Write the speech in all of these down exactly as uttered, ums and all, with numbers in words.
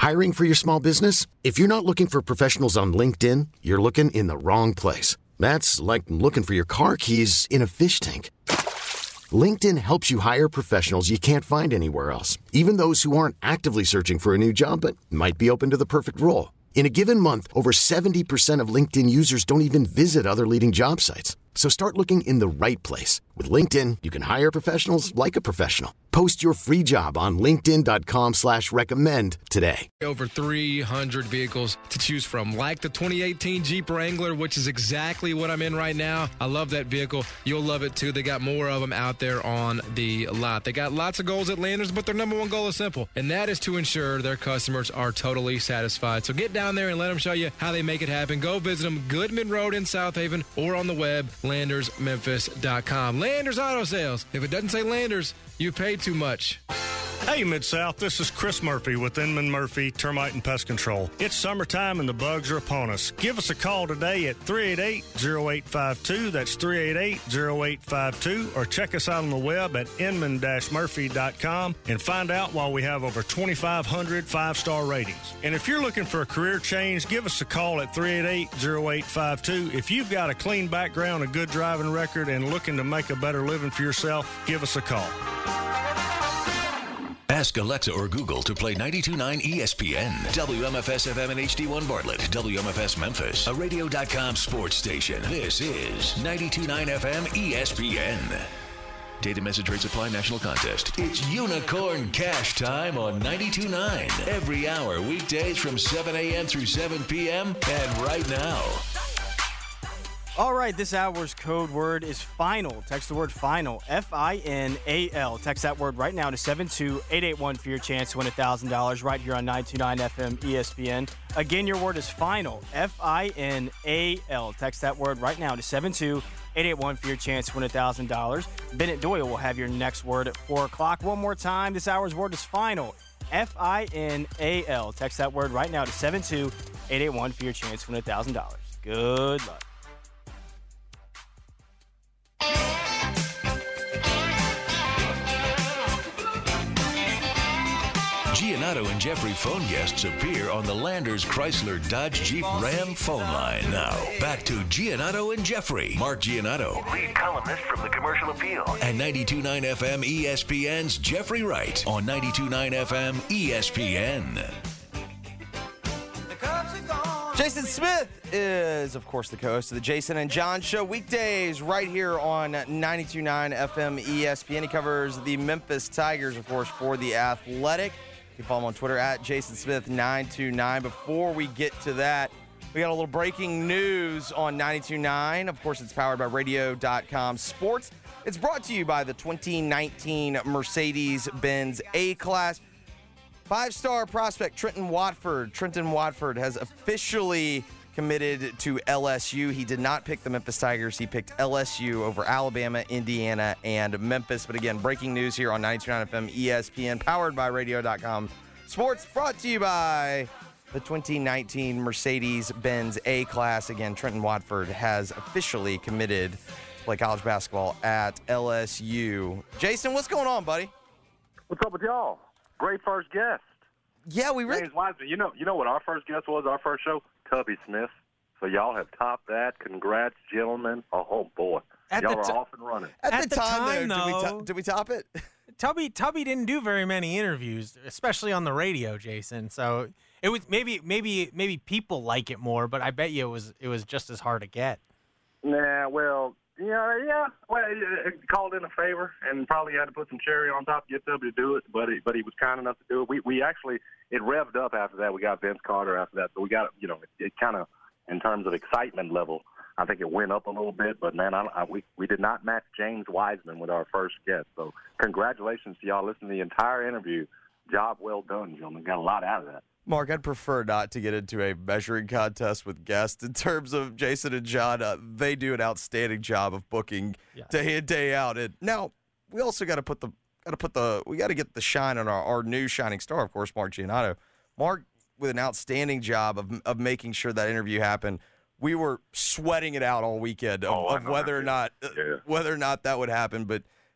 Hiring for your small business? If you're not looking for professionals on LinkedIn, you're looking in the wrong place. That's like looking for your car keys in a fish tank. LinkedIn helps you hire professionals you can't find anywhere else, even those who aren't actively searching for a new job but might be open to the perfect role. In a given month, over seventy percent of LinkedIn users don't even visit other leading job sites. So start looking in the right place. With LinkedIn, you can hire professionals like a professional. Post your free job on linkedin.com slash recommend today. Over three hundred vehicles to choose from, like the twenty eighteen Jeep Wrangler, which is exactly what I'm in right now. I love that vehicle. You'll love it, too. They got more of them out there on the lot. They got lots of goals at Landers, but their number one goal is simple, and that is to ensure their customers are totally satisfied. So get down there and let them show you how they make it happen. Go visit them, Goodman Road in South Haven, or on the web, landers memphis dot com. Landers Auto Sales. If it doesn't say Landers, you pay too much. Hey, Mid-South, this is Chris Murphy with Inman Murphy Termite and Pest Control. It's summertime and the bugs are upon us. Give us a call today at three eight eight, zero eight five two. That's three eight eight, zero eight five two. Or check us out on the web at inman dash murphy dot com and find out why we have over twenty-five hundred five-star ratings. And if you're looking for a career change, give us a call at three eight eight, zero eight five two. If you've got a clean background, a good driving record, and looking to make a better living for yourself, give us a call. Ask Alexa or Google to play ninety-two point nine E S P N, W M F S F M and H D one Bartlett, W M F S Memphis, a radio dot com sports station. This is ninety-two point nine F M E S P N. Data message rates apply. National contest. It's Unicorn Cash time on ninety-two point nine. Every hour, weekdays from seven a.m. through seven p.m. And right now. All right, this hour's code word is final. Text the word final, F I N A L. Text that word right now to seven two eight eight one for your chance to win one thousand dollars right here on ninety-two point nine F M E S P N. Again, your word is final, F I N A L. Text that word right now to seven two eight eight one for your chance to win one thousand dollars. Bennett Doyle will have your next word at four o'clock. One more time, this hour's word is final, F I N A L. Text that word right now to seven two eight eight one for your chance to win one thousand dollars. Good luck. Giannotto and Jeffrey phone guests appear on the Landers Chrysler Dodge Jeep Ram phone line. Now, back to Giannotto and Jeffrey. Mark Giannotto, lead columnist from the Commercial Appeal. And ninety-two point nine F M E S P N's Jeffrey Wright on ninety-two point nine F M E S P N. Jason Smith is, of course, the co-host of the Jason and John Show, weekdays right here on ninety-two point nine F M E S P N. He covers the Memphis Tigers, of course, for The Athletic. You can follow him on Twitter at Jason Smith nine two nine. Before we get to that, we got a little breaking news on ninety-two point nine. Of course, it's powered by radio dot com Sports. It's brought to you by the twenty nineteen Mercedes-Benz A-Class. Five-star prospect Trenton Watford. Trenton Watford has officially committed to L S U. He did not pick the Memphis Tigers. He picked L S U over Alabama, Indiana, and Memphis. But again, breaking news here on ninety-two point nine F M E S P N, powered by radio dot com Sports, brought to you by the twenty nineteen Mercedes-Benz A-Class. Again, Trenton Watford has officially committed to play college basketball at L S U. Jason, what's going on, buddy? What's up with y'all? Great first guest. Yeah, we really. James Wiseman. You know, you know what our first guest was? Our first show, Tubby Smith. So y'all have topped that. Congrats, gentlemen. Oh boy, At y'all the are t- off and running. At, At the, the time, time, though, did, we though- to- did we top it? Tubby Tubby didn't do very many interviews, especially on the radio, Jason. So it was maybe maybe maybe people like it more, but I bet you it was it was just as hard to get. Nah, well, yeah, yeah. Well, it, it called in a favor, and probably had to put some cherry on top to get Tubby to do it. But he, but he was kind enough to do it. We we actually it revved up after that. We got Vince Carter after that, so we got you know it, it kind of in terms of excitement level. I think it went up a little bit, but, man, I, I, we, we did not match James Wiseman with our first guest. So congratulations to y'all listening to the entire interview. Job well done, gentlemen. Got a lot out of that. Mark, I'd prefer not to get into a measuring contest with guests in terms of Jason and John. Uh, they do an outstanding job of booking Yes. day in, day out. And now, we also got to put the got to put the we got to get the shine on our, our new shining star, of course, Mark Giannotto. Mark, with an outstanding job of of making sure that interview happened. We were sweating it out all weekend of, Oh, I of know whether or that. not uh, Yeah. whether or not that would happen. But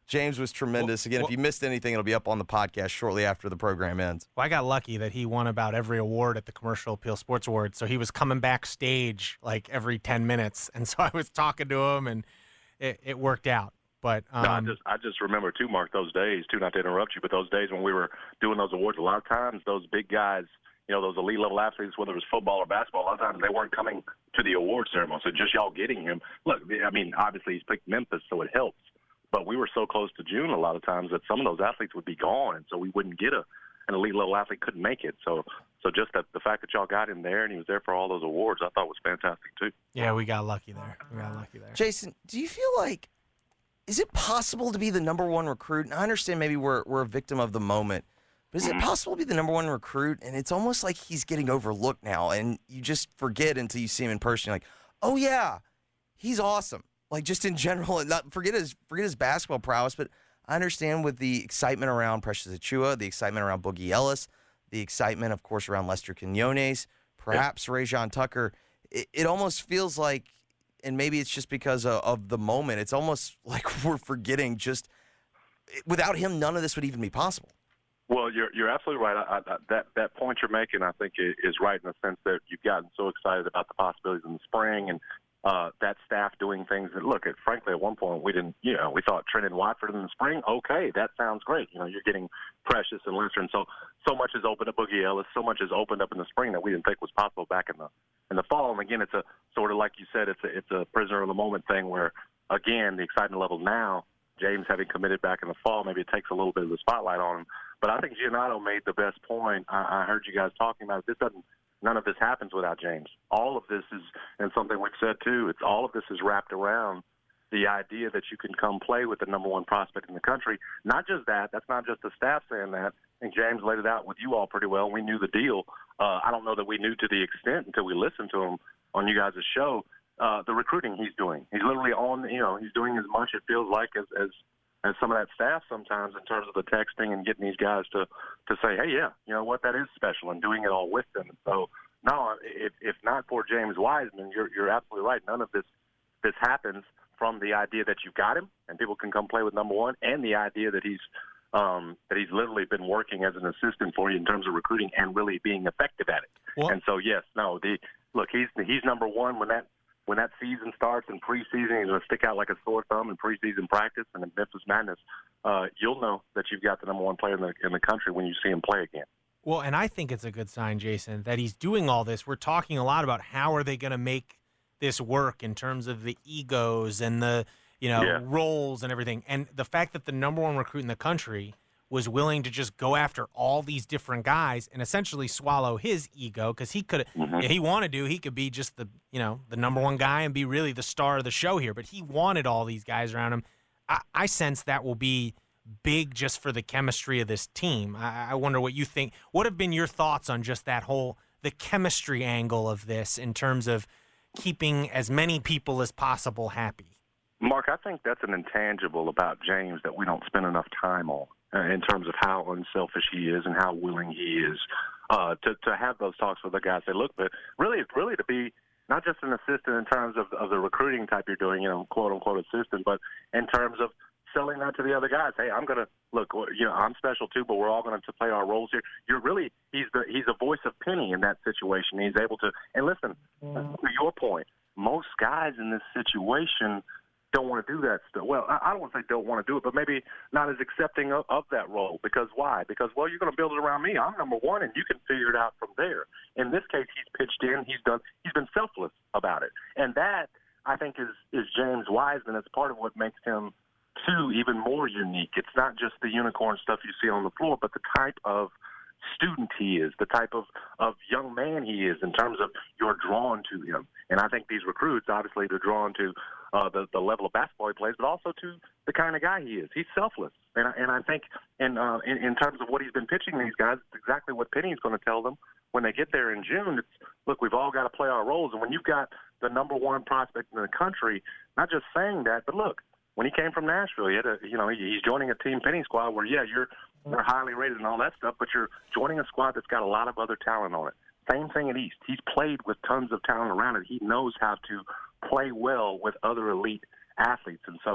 James was tremendous. Again, well, if you missed anything, it'll be up on the podcast shortly after the program ends. Well, I got lucky that he won about every award at the Commercial Appeal Sports Awards, so he was coming backstage like every ten minutes, and so I was talking to him, and it, it worked out. But um, no, I just I just remember too, Mark, those days too. Not to interrupt you, but those days when we were doing those awards, a lot of times those big guys, you know, those elite level athletes, whether it was football or basketball, a lot of times they weren't coming to the award ceremony. So just y'all getting him. Look, I mean, obviously he's picked Memphis, so it helps. But we were so close to June a lot of times that some of those athletes would be gone, and so we wouldn't get a an elite level athlete couldn't make it. So so just that the fact that y'all got him there and he was there for all those awards, I thought was fantastic too. Yeah, we got lucky there. We got lucky there. Jason, do you feel like is it possible to be the number one recruit? And I understand maybe we're we're a victim of the moment, but is it possible to be the number one recruit? And it's almost like he's getting overlooked now, and you just forget until you see him in person. You're like, oh yeah, he's awesome. Like just in general, and not forget his forget his basketball prowess, but I understand with the excitement around Precious Achiuwa, the excitement around Boogie Ellis, the excitement, of course, around Lester Quinones, perhaps yeah. Rajon Tucker. It, it almost feels like, and maybe it's just because of, of the moment, it's almost like we're forgetting just without him, none of this would even be possible. Well, you're you're absolutely right. I, I, that that point you're making, I think, is right in the sense that you've gotten so excited about the possibilities in the spring and. Uh, that staff doing things that, look, at, frankly, at one point we didn't, you know, we thought Trenton Watford in the spring, okay, that sounds great. You know, you're getting Precious and Lester, and so so much has opened up. Boogie Ellis, so much has opened up in the spring that we didn't think was possible back in the in the fall. And again, it's a sort of like you said, it's a it's a prisoner of the moment thing where, again, the excitement level now, James having committed back in the fall, maybe it takes a little bit of the spotlight on him. But I think Giannotto made the best point. I, I heard you guys talking about it. This doesn't. None of this happens without James. All of this is, and something we've said too, it's all of this is wrapped around the idea that you can come play with the number one prospect in the country. Not just that, that's not just the staff saying that. I think James laid it out with you all pretty well. We knew the deal. Uh, I don't know that we knew to the extent until we listened to him on you guys' show, uh, the recruiting he's doing. He's literally on, you know, he's doing as much, it feels like, as, as as some of that staff sometimes in terms of the texting and getting these guys to, to say, hey, yeah, you know what, that is special, and doing it all with them. So, no, if, if not for James Wiseman, you're, you're absolutely right. None of this this happens from the idea that you've got him and people can come play with number one, and the idea that he's um, that he's literally been working as an assistant for you in terms of recruiting and really being effective at it. Well, and so, yes, no, the look, he's he's number one when that when that season starts in preseason. He's going to stick out like a sore thumb in preseason practice and in Memphis Madness. Uh, you'll know that you've got the number one player in the in the country when you see him play again. Well, and I think it's a good sign, Jason, that he's doing all this. We're talking a lot about how are they going to make this work in terms of the egos and the, you know, yeah. roles and everything. And the fact that the number one recruit in the country was willing to just go after all these different guys and essentially swallow his ego, because he could, mm-hmm. if he wanted to, he could be just the, you know, the number one guy and be really the star of the show here. But he wanted all these guys around him. I, I sense that will be big just for the chemistry of this team. I, I wonder what you think. What have been your thoughts on just that whole, the chemistry angle of this in terms of keeping as many people as possible happy? Mark, I think that's an intangible about James that we don't spend enough time on uh, in terms of how unselfish he is and how willing he is uh, to, to have those talks with the guys. Say, look, but really, really to be not just an assistant in terms of, of the recruiting type you're doing, you know, quote-unquote assistant, but in terms of selling that to the other guys. Hey, I'm gonna look. You know, I'm special too, but we're all going to play our roles here. You're really he's the he's a voice of Penny in that situation. He's able to. And listen, to your point, most guys in this situation don't want to do that stuff. Well, I, I don't want to say don't want to do it, but maybe not as accepting of, of that role. Because why? Because well, you're going to build it around me. I'm number one, and you can figure it out from there. In this case, he's pitched in. He's done. He's been selfless about it, and that I think is is James Wiseman. It's part of what makes him. Two, even more unique. It's not just the unicorn stuff you see on the floor, but the type of student he is, the type of, of young man he is in terms of you're drawn to him. And I think these recruits, obviously, they're drawn to uh, the, the level of basketball he plays, but also to the kind of guy he is. He's selfless. And I, and I think in, uh, in in terms of what he's been pitching these guys, it's exactly what Penny's going to tell them when they get there in June. It's, look, we've all got to play our roles. And when you've got the number one prospect in the country, not just saying that, but look, when he came from Nashville, he had a, you know, he's joining a Team Penny squad where, yeah, you're they're highly rated and all that stuff, but you're joining a squad that's got a lot of other talent on it. Same thing at East. He's played with tons of talent around it. He knows how to play well with other elite athletes. And so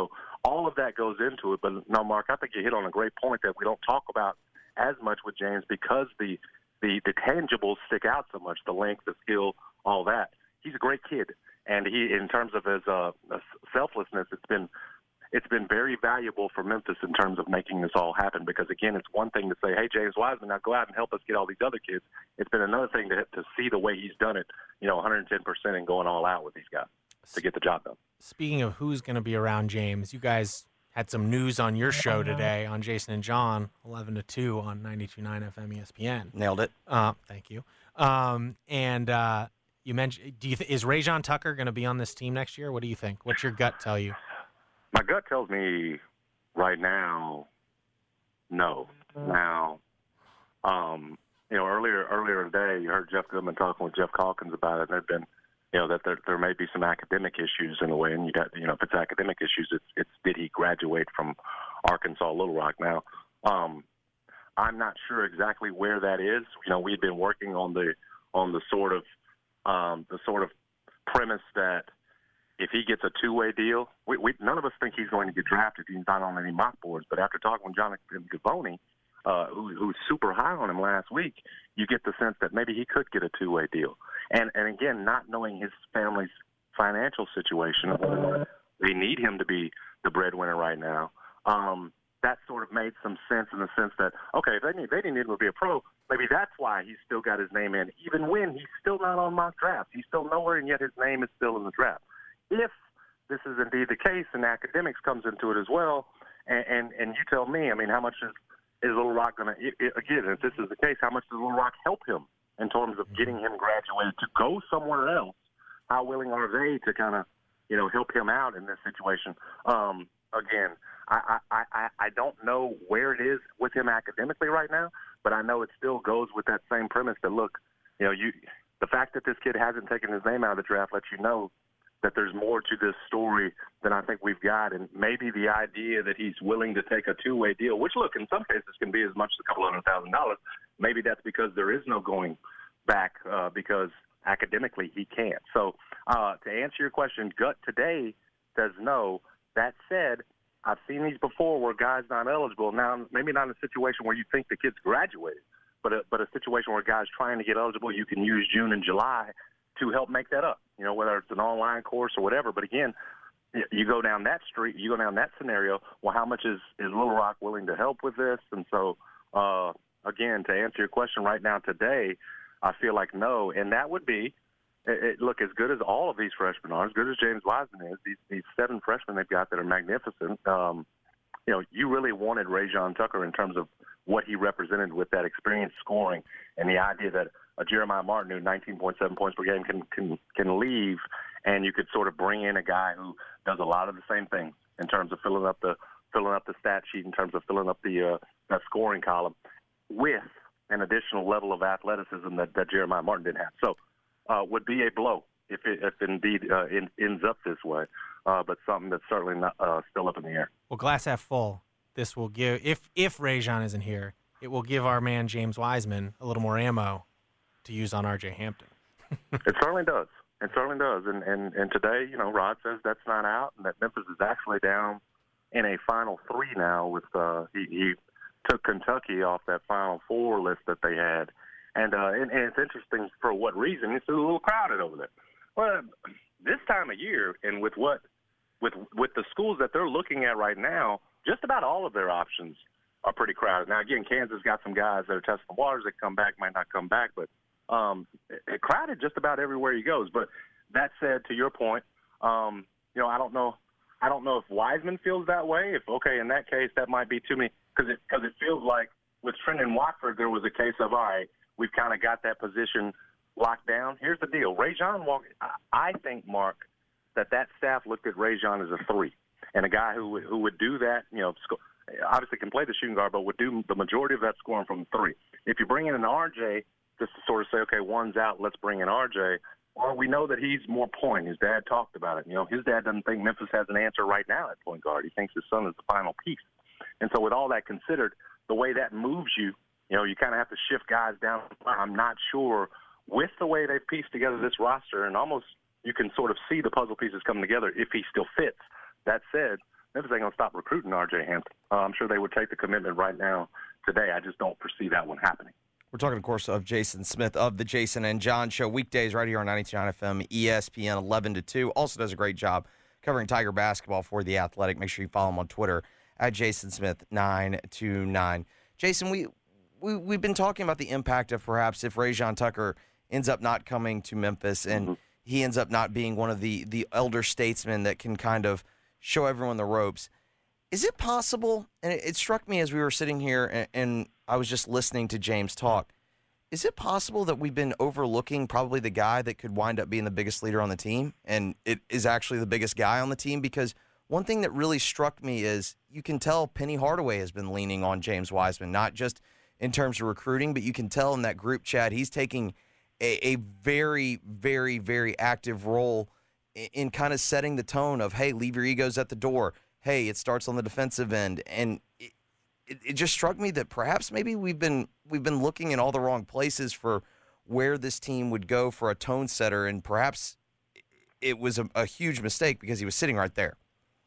all of that goes into it. But no, Mark, I think you hit on a great point that we don't talk about as much with James because the the, the tangibles stick out so much, the length, the skill, all that. He's a great kid, and he, in terms of his uh, selflessness, it's been it's been very valuable for Memphis in terms of making this all happen. Because again, it's one thing to say, "Hey, James Wiseman, now go out and help us get all these other kids." It's been another thing to to see the way he's done it, you know, one hundred ten percent and going all out with these guys to get the job done. Speaking of who's going to be around James, you guys had some news on your show today on Jason and John, eleven to two on ninety-two point nine F M E S P N. Nailed it. Uh, thank you. Um, and uh, you mentioned, do you th- is Rajon Tucker going to be on this team next year? What do you think? What's your gut tell you? My gut tells me right now, no. Now, um, you know, earlier earlier today, you heard Jeff Goodman talking with Jeff Calkins about it, and there'd been, you know, that there there may be some academic issues in a way, and you got, you know, if it's academic issues, it's it's did he graduate from Arkansas Little Rock? Now, um, I'm not sure exactly where that is. You know, we've been working on the on the sort of um, the sort of premise that if he gets a two-way deal, we, we none of us think he's going to get drafted. He's not on any mock boards. But after talking with Jonathan Givony, uh, who, who's super high on him last week, you get the sense that maybe he could get a two-way deal. And and again, not knowing his family's financial situation, they need him to be the breadwinner right now. Um, that sort of made some sense in the sense that, okay, if they, need, they didn't need him to be a pro, maybe that's why he's still got his name in, even when he's still not on mock drafts. He's still nowhere, and yet his name is still in the draft. If this is indeed the case and academics comes into it as well, and, and, and you tell me, I mean, how much is, is Little Rock going to, again, if this is the case, how much does Little Rock help him in terms of getting him graduated to go somewhere else? How willing are they to kind of, you know, help him out in this situation? Um, again, I, I, I, I don't know where it is with him academically right now, but I know it still goes with that same premise that, look, you know, you the fact that this kid hasn't taken his name out of the draft lets you know that there's more to this story than I think we've got. And maybe the idea that he's willing to take a two-way deal, which, look, in some cases can be as much as a couple hundred thousand dollars, maybe that's because there is no going back uh, because academically he can't. So uh, to answer your question, gut today says no. That said, I've seen these before where guys not eligible. Now, maybe not in a situation where you think the kid's graduated, but a, but a situation where guys trying to get eligible, you can use June and July to help make that up, you know, whether it's an online course or whatever. But again, you go down that street, you go down that scenario, well, how much is, is Little Rock willing to help with this? And so, uh, again, to answer your question right now today, I feel like no. And that would be, it, it, look, as good as all of these freshmen are, as good as James Wiseman is, these, these seven freshmen they've got that are magnificent, um, you know, you really wanted Rajon Tucker in terms of what he represented with that experience scoring and the idea that a Jeremiah Martin, who nineteen point seven points per game, can, can can leave, and you could sort of bring in a guy who does a lot of the same things in terms of filling up the filling up the stat sheet, in terms of filling up the uh, that scoring column, with an additional level of athleticism that, that Jeremiah Martin didn't have. So, uh, would be a blow if it, if indeed uh, it ends up this way, uh, but something that's certainly not uh, still up in the air. Well, glass half full. This will give, if if Rajon isn't here, it will give our man James Wiseman a little more ammo to use on R J Hampton. It certainly does. It certainly does. And, and and today, you know, Rod says that's not out, and that Memphis is actually down in a Final Three now. With uh, he, he took Kentucky off that Final Four list that they had, and, uh, and and it's interesting for what reason. It's a little crowded over there. Well, this time of year, and with what with with the schools that they're looking at right now, just about all of their options are pretty crowded. Now, again, Kansas got some guys that are testing the waters that come back, might not come back, but um, it, it crowded just about everywhere he goes. But that said, to your point, um, you know, I don't know, I don't know if Wiseman feels that way. If okay, in that case, that might be too many, because it because it feels like with Trendon Watford, there was a case of all right, we've kind of got that position locked down. Here's the deal, Rajon Walker. I, I think, Mark, that that staff looked at Rajon as a three and a guy who who would do that, you know. Sc- obviously can play the shooting guard, but would do the majority of that scoring from three. If you bring in an R J, just to sort of say, okay, one's out, let's bring in R J, well, we know that he's more point. His dad talked about it. You know, his dad doesn't think Memphis has an answer right now at point guard. He thinks his son is the final piece. And so with all that considered, the way that moves you, you know, you kind of have to shift guys down. I'm not sure with the way they've pieced together this roster, and almost you can sort of see the puzzle pieces coming together if he still fits. That said, Memphis ain't going to stop recruiting R J Hampton. Uh, I'm sure they would take the commitment right now today. I just don't foresee that one happening. We're talking, of course, of Jason Smith of the Jason and John Show, weekdays right here on ninety-two point nine F M, E S P N, eleven to two. Also does a great job covering Tiger basketball for The Athletic. Make sure you follow him on Twitter at Jason Smith nine two nine. Jason, we, we, we've been talking about the impact of perhaps if Rajon Tucker ends up not coming to Memphis and mm-hmm. he ends up not being one of the, the elder statesmen that can kind of show everyone the ropes. Is it possible, and it, it struck me as we were sitting here and, and I was just listening to James talk, is it possible that we've been overlooking probably the guy that could wind up being the biggest leader on the team, and it is actually the biggest guy on the team? Because one thing that really struck me is you can tell Penny Hardaway has been leaning on James Wiseman, not just in terms of recruiting, but you can tell in that group chat he's taking a, a very, very, very active role in, in kind of setting the tone of, hey, leave your egos at the door. Hey, it starts on the defensive end. And it, it, it just struck me that perhaps maybe we've been we've been looking in all the wrong places for where this team would go for a tone setter, and perhaps it was a, a huge mistake because he was sitting right there.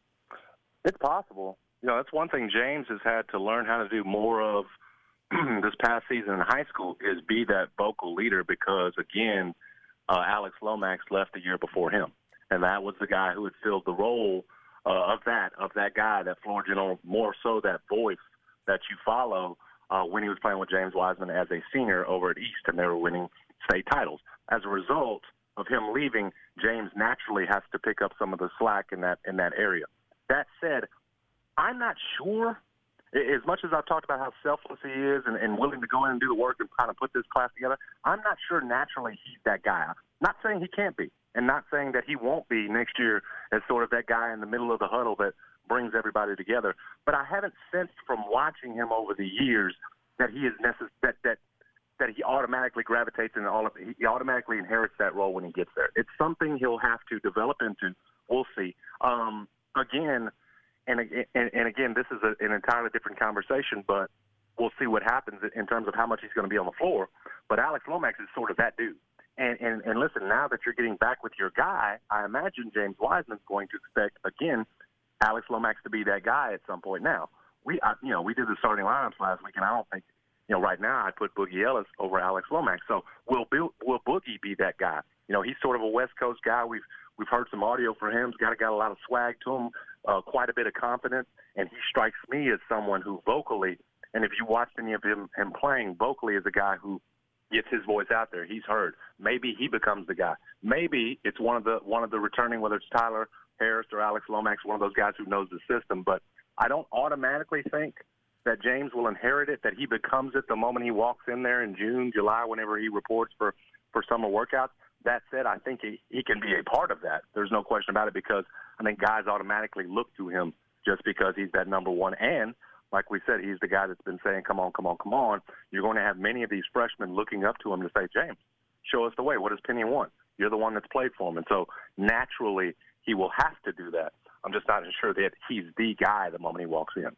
It's possible. You know, that's one thing James has had to learn how to do more of this past season in high school is be that vocal leader because, again, uh, Alex Lomax left the year before him, and that was the guy who had filled the role Uh, of that, of that guy, that floor general, more so that voice that you follow uh, when he was playing with James Wiseman as a senior over at East, and they were winning state titles. As a result of him leaving, James naturally has to pick up some of the slack in that in that area. That said, I'm not sure, as much as I've talked about how selfless he is and, and willing to go in and do the work and kind of put this class together, I'm not sure naturally he's that guy. I'm not saying he can't be. And not saying that he won't be next year as sort of that guy in the middle of the huddle that brings everybody together. But I haven't sensed from watching him over the years that he is necess- that that that he automatically gravitates into all of it. He automatically inherits that role when he gets there. It's something he'll have to develop into. We'll see. Um, again, and, and and again, this is a, an entirely different conversation, but we'll see what happens in terms of how much he's going to be on the floor. But Alex Lomax is sort of that dude. And, and, and listen, now that you're getting back with your guy, I imagine James Wiseman's going to expect, again, Alex Lomax to be that guy at some point. Now, we I, you know, we did the starting lineups last week, and I don't think, you know, right now I'd put Boogie Ellis over Alex Lomax. So will, Bill, will Boogie be that guy? You know, he's sort of a West Coast guy. We've we've heard some audio for him. He's got, got a lot of swag to him, uh, quite a bit of confidence, and he strikes me as someone who vocally, and if you watched any of him, him playing, vocally is a guy who gets his voice out there. He's heard. Maybe he becomes the guy. Maybe it's one of the one of the returning, whether it's Tyler Harris or Alex Lomax, one of those guys who knows the system. But I don't automatically think that James will inherit it, that he becomes it the moment he walks in there in June, July, whenever he reports for, for summer workouts. That said, I think he, he can be a part of that. There's no question about it because I think guys automatically look to him just because he's that number one. And like we said, he's the guy that's been saying, come on, come on, come on. You're going to have many of these freshmen looking up to him to say, James, show us the way. What does Penny want? You're the one that's played for him. And so naturally he will have to do that. I'm just not sure that he's the guy the moment he walks in.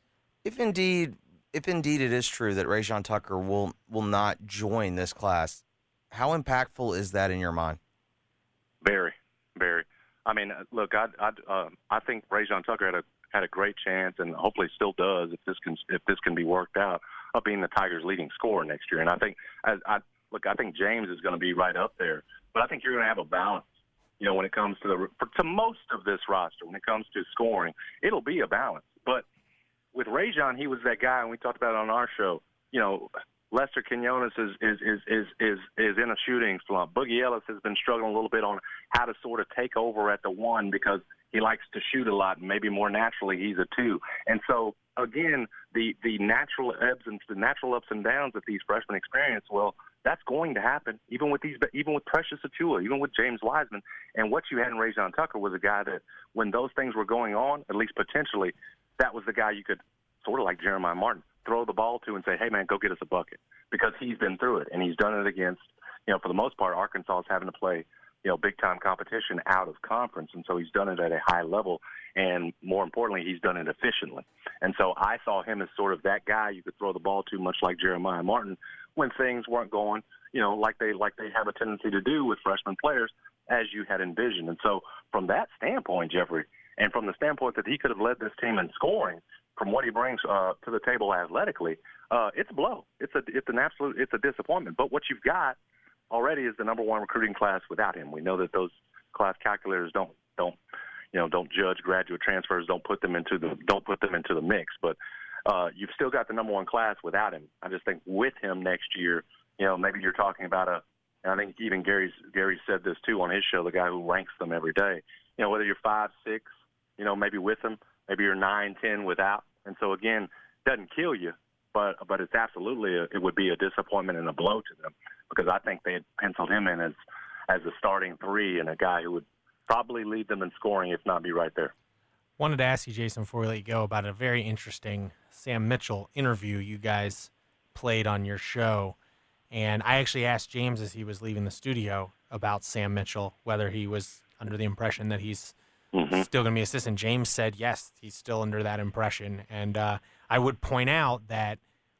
If indeed if indeed it is true that Rajon Tucker will, will not join this class, how impactful is that in your mind? Very, very. I mean, look, I I, uh, I think Rajon Tucker had a had a great chance, and hopefully still does if this can if this can be worked out, of being the Tigers' leading scorer next year. And I think, I, I look, I think James is going to be right up there, but I think you're going to have a balance. You know, when it comes to the to most of this roster, when it comes to scoring, it'll be a balance. But with Rajon, he was that guy, and we talked about it on our show. You know, Lester Quinones is is is is is, is in a shooting slump. Boogie Ellis has been struggling a little bit on how to sort of take over at the one because he likes to shoot a lot, and maybe more naturally he's a two. And so, again, the, the natural ebbs and the natural ups and downs that these freshmen experience, well, that's going to happen, even with these, even with Precious Achiuwa, even with James Wiseman. And what you had in Rajon Tucker was a guy that, when those things were going on, at least potentially, that was the guy you could, sort of like Jeremiah Martin, throw the ball to and say, hey, man, go get us a bucket, because he's been through it, and he's done it against, you know, for the most part, Arkansas is having to play, you know, big-time competition out of conference, and so he's done it at a high level, and more importantly, he's done it efficiently. And so I saw him as sort of that guy you could throw the ball to, much like Jeremiah Martin, when things weren't going, you know, like they like they have a tendency to do with freshman players, as you had envisioned. And so from that standpoint, Jeffrey, And from the standpoint that he could have led this team in scoring, from what he brings uh, to the table athletically, uh, it's a blow. It's a it's an absolute it's a disappointment. But what you've got already is the number one recruiting class without him. We know that those class calculators don't don't you know don't judge graduate transfers, don't put them into the don't put them into the mix. But uh, you've still got the number one class without him. I just think with him next year, you know, maybe you're talking about a. And I think even Gary's Gary said this too on his show. The guy who ranks them every day. You know, whether you're five, six, you know, maybe with him, maybe you're nine, ten without. And so again, doesn't kill you, but but it's absolutely a, it would be a disappointment and a blow to them because I think they had penciled him in as as a starting three and a guy who would probably lead them in scoring, if not be right there. Wanted to ask you, Jason, before we let you go, about a very interesting Sam Mitchell interview you guys played on your show. And I actually asked James as he was leaving the studio about Sam Mitchell, whether he was under the impression that he's mm-hmm. still going to be assistant. James said, yes, he's still under that impression. And uh, I would point out that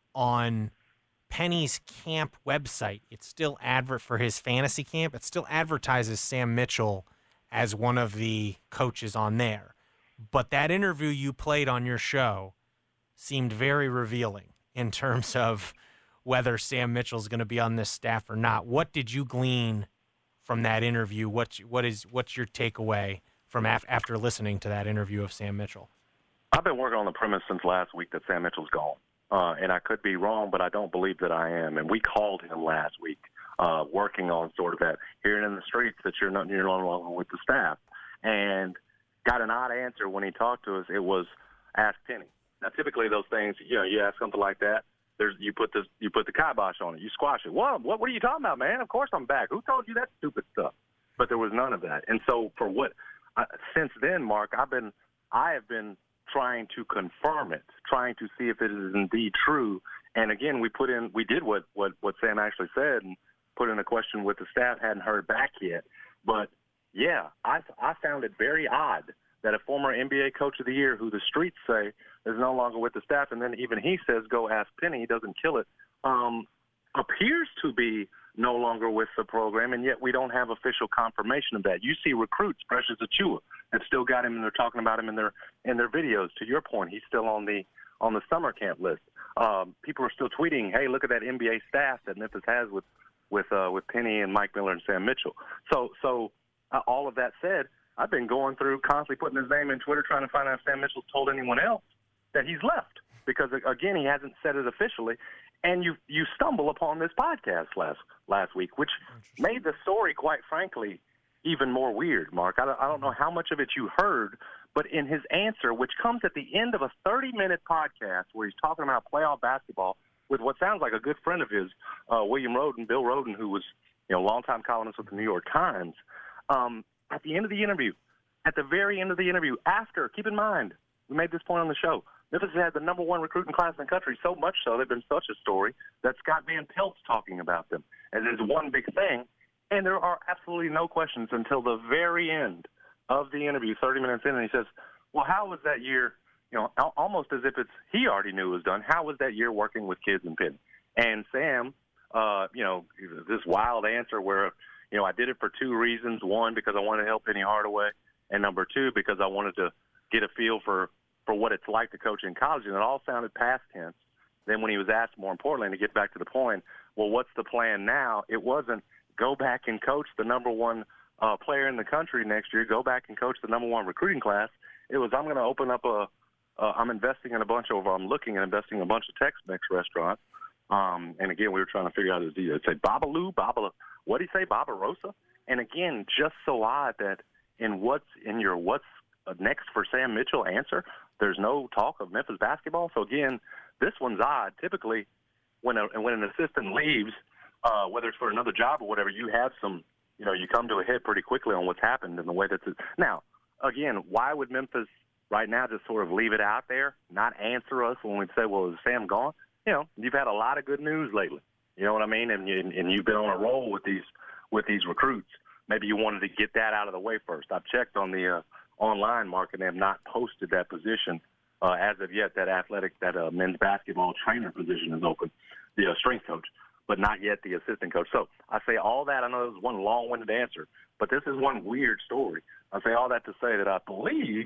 on Penny's camp website, it's still advert for his fantasy camp. It still advertises Sam Mitchell as one of the coaches on there. But that interview you played on your show seemed very revealing in terms of whether Sam Mitchell's going to be on this staff or not. What did you glean from that interview? What what is what's your takeaway from af- after listening to that interview of Sam Mitchell? I've been working on the premise since last week that Sam Mitchell's gone, uh, and I could be wrong, but I don't believe that I am. And we called him last week, uh, working on sort of that, hearing in the streets that you're not you're no longer with the staff, and got an odd answer when he talked to us. It was ask Penny. Now, typically those things, you know, you ask something like that. There's, you put this, you put the kibosh on it. You squash it. Well, what, what are you talking about, man? Of course I'm back. Who told you that stupid stuff? But there was none of that. And so for what, uh, since then, Mark, I've been, I have been trying to confirm it, trying to see if it is indeed true. And again, we put in, we did what, what, what Sam actually said and put in a question with the staff, hadn't heard back yet. But yeah, I, I found it very odd that a former N B A Coach of the Year, who the streets say is no longer with the staff, and then even he says, go ask Penny, he doesn't kill it, um, appears to be no longer with the program, and yet we don't have official confirmation of that. You see recruits, Precious Achiuwa, that still got him, and they're talking about him in their in their videos. To your point, he's still on the on the summer camp list. Um, people are still tweeting, hey, look at that N B A staff that Memphis has with with uh, with Penny and Mike Miller and Sam Mitchell. So, so uh, all of that said, I've been going through, constantly putting his name in Twitter, trying to find out if Sam Mitchell's told anyone else that he's left. Because, again, he hasn't said it officially. And you you stumble upon this podcast last last week, which made the story, quite frankly, even more weird, Mark. I don't, I don't know how much of it you heard, but in his answer, which comes at the end of a thirty-minute podcast where he's talking about playoff basketball with what sounds like a good friend of his, uh, William Roden, Bill Roden, who was, you know, a longtime columnist with the New York Times, um, at the end of the interview, at the very end of the interview, after, keep in mind, we made this point on the show, Memphis had the number one recruiting class in the country, so much so they've been such a story that Scott Van Pelt's talking about them as is one big thing. And there are absolutely no questions until the very end of the interview, thirty minutes in, and he says, well, how was that year, you know, almost as if it's he already knew it was done, how was that year working with kids in Penn? And Sam, uh, you know, this wild answer where, you know, I did it for two reasons. One, because I wanted to help Penny Hardaway, and number two, because I wanted to get a feel for for what it's like to coach in college, and it all sounded past tense. Then when he was asked, more importantly, to get back to the point, well, what's the plan now? It wasn't go back and coach the number one uh, player in the country next year, go back and coach the number one recruiting class. It was I'm going to open up a uh, – I'm investing in a bunch of – I'm looking at investing in a bunch of Tex-Mex restaurants. Um, and, again, we were trying to figure out his deal. It'd say Babalu, Babala – what did he say, Barbarossa? And, again, just so odd that in what's in your what's next for Sam Mitchell answer – there's no talk of Memphis basketball. So, again, this one's odd. Typically, when a, when an assistant leaves, uh, whether it's for another job or whatever, you have some, you know, you come to a head pretty quickly on what's happened in the way that's – now, again, why would Memphis right now just sort of leave it out there, not answer us when we say, well, is Sam gone? You know, you've had a lot of good news lately. You know what I mean? And, you, and you've been on a roll with these with these recruits. Maybe you wanted to get that out of the way first. I've checked on the uh, – online, Mark, and they have not posted that position uh, as of yet. That athletic, that uh, men's basketball trainer position is open, the uh, strength coach, but not yet the assistant coach. So I say all that. I know this is one long-winded answer, but this is one weird story. I say all that to say that I believe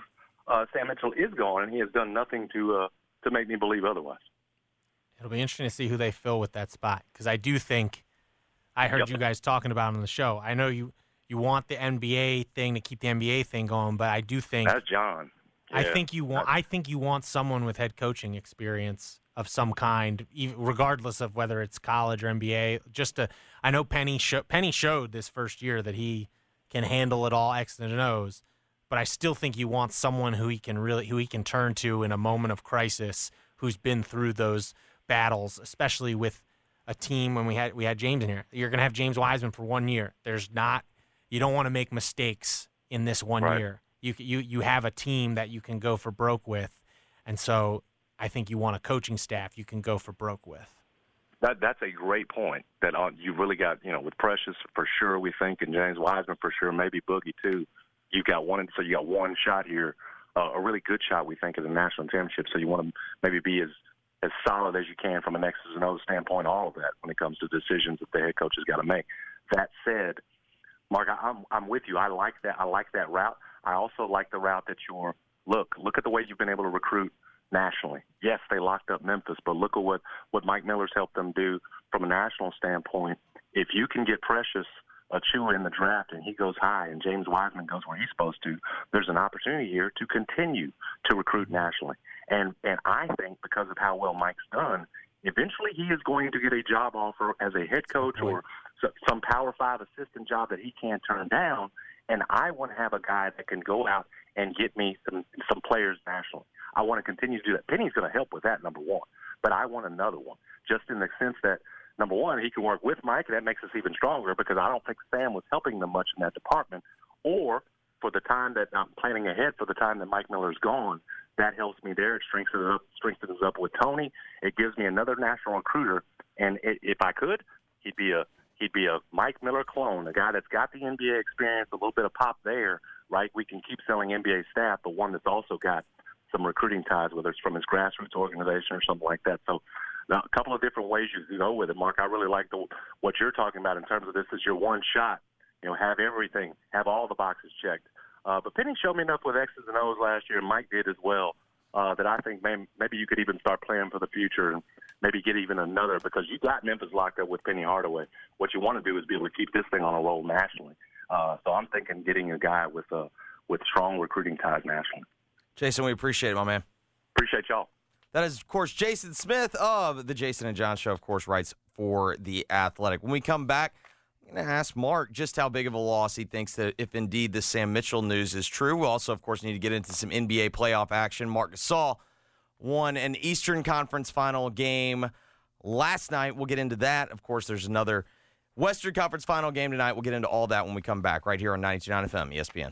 uh, Sam Mitchell is gone, and he has done nothing to uh, to make me believe otherwise. It'll be interesting to see who they fill with that spot, because I do think I heard Yep. you guys talking about it on the show. I know you, you want the N B A thing to keep the N B A thing going, but I do think That's John. I Yeah. think you want I think you want someone with head coaching experience of some kind, even, regardless of whether it's college or N B A. Just to, I know Penny show, Penny showed this first year that he can handle it all, X and O's, but I still think you want someone who he can really who he can turn to in a moment of crisis, who's been through those battles, especially with a team when we had we had James in here. You're going to have James Wiseman for one year. There's not you don't want to make mistakes in this one Right. year. You you you have a team that you can go for broke with, and so I think you want a coaching staff you can go for broke with. That that's a great point. That uh, you've really got, you know, with Precious for sure, we think, and James Wiseman for sure, maybe Boogie too. You've got one, so you got one shot here, uh, a really good shot, we think, at the national championship. So you want to maybe be as as solid as you can from an X's and O's standpoint. All of that when it comes to decisions that the head coach has got to make. That said, Mark, I, I'm I'm with you. I like that. I like that route. I also like the route that you're. Look, look at the way you've been able to recruit nationally. Yes, they locked up Memphis, but look at what, what Mike Miller's helped them do from a national standpoint. If you can get Precious Achiuwa in the draft and he goes high and James Wiseman goes where he's supposed to, there's an opportunity here to continue to recruit nationally. And and I think because of how well Mike's done, eventually he is going to get a job offer as a head coach or some Power Five assistant job that he can't turn down. And I want to have a guy that can go out and get me some some players nationally. I want to continue to do that. Penny's going to help with that, number one. But I want another one, just in the sense that, number one, he can work with Mike, and that makes us even stronger because I don't think Sam was helping them much in that department. Or for the time that I'm planning ahead for the time that Mike Miller's gone, that helps me there. It strengthens us up, strengthens us up with Tony. It gives me another national recruiter. And it, if I could, he'd be a he'd be a Mike Miller clone, a guy that's got the N B A experience, a little bit of pop there, right? We can keep selling N B A staff, but one that's also got some recruiting ties, whether it's from his grassroots organization or something like that. So now, a couple of different ways you can go with it, Mark. I really like the, what you're talking about in terms of this is your one shot. You know, have everything, have all the boxes checked. Uh, but Penny showed me enough with X's and O's last year, and Mike did as well, uh, that I think maybe, maybe you could even start planning for the future and maybe get even another, because you got Memphis locked up with Penny Hardaway. What you want to do is be able to keep this thing on a roll nationally. Uh, so I'm thinking getting a guy with uh, with strong recruiting ties nationally. Jason, we appreciate it, my man. Appreciate y'all. That is, of course, Jason Smith of the Jason and John Show, of course, writes for The Athletic. When we come back, I'm going to ask Mark just how big of a loss he thinks that if indeed the Sam Mitchell news is true. We'll also, of course, need to get into some N B A playoff action. Marc Gasol won an Eastern Conference final game last night. We'll get into that. Of course, there's another Western Conference final game tonight. We'll get into all that when we come back right here on ninety-two point nine F M, E S P N.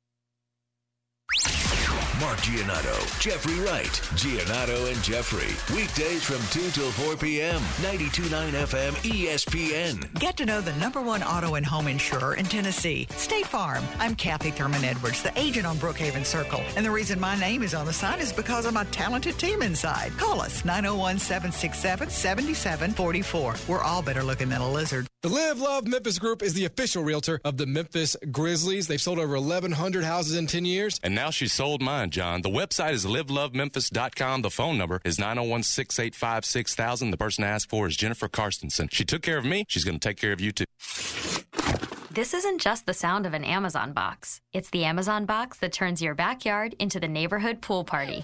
Mark Giannotto, Jeffrey Wright. Giannotto and Jeffrey. Weekdays from two till four p.m. ninety-two point nine F M E S P N. Get to know the number one auto and home insurer in Tennessee, State Farm. I'm Kathy Thurman Edwards, the agent on Brookhaven Circle. And the reason my name is on the sign is because of my talented team inside. Call us, nine oh one, seven six seven, seven seven four four. We're all better looking than a lizard. The Live Love Memphis Group is the official realtor of the Memphis Grizzlies. They've sold over eleven hundred houses in ten years. And now she sold mine, John. The website is live love memphis dot com. The phone number is nine oh one, six eight five, six thousand. The person I asked for is Jennifer Karstensen. She took care of me. She's going to take care of you, too. This isn't just the sound of an Amazon box. It's the Amazon box that turns your backyard into the neighborhood pool party.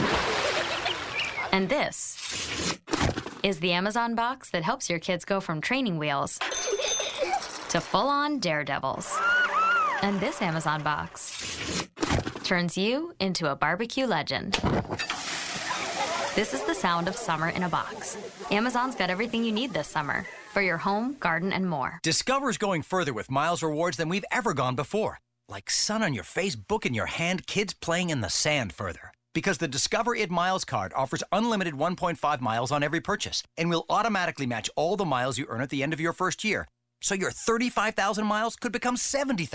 And this is the Amazon box that helps your kids go from training wheels to full-on daredevils. And this Amazon box turns you into a barbecue legend. This is the sound of summer in a box. Amazon's got everything you need this summer for your home, garden, and more. Discover's going further with Miles rewards than we've ever gone before. Like sun on your face, book in your hand, kids playing in the sand further. Because the Discover It Miles card offers unlimited one point five miles on every purchase and will automatically match all the miles you earn at the end of your first year. So your thirty-five thousand miles could become seventy thousand.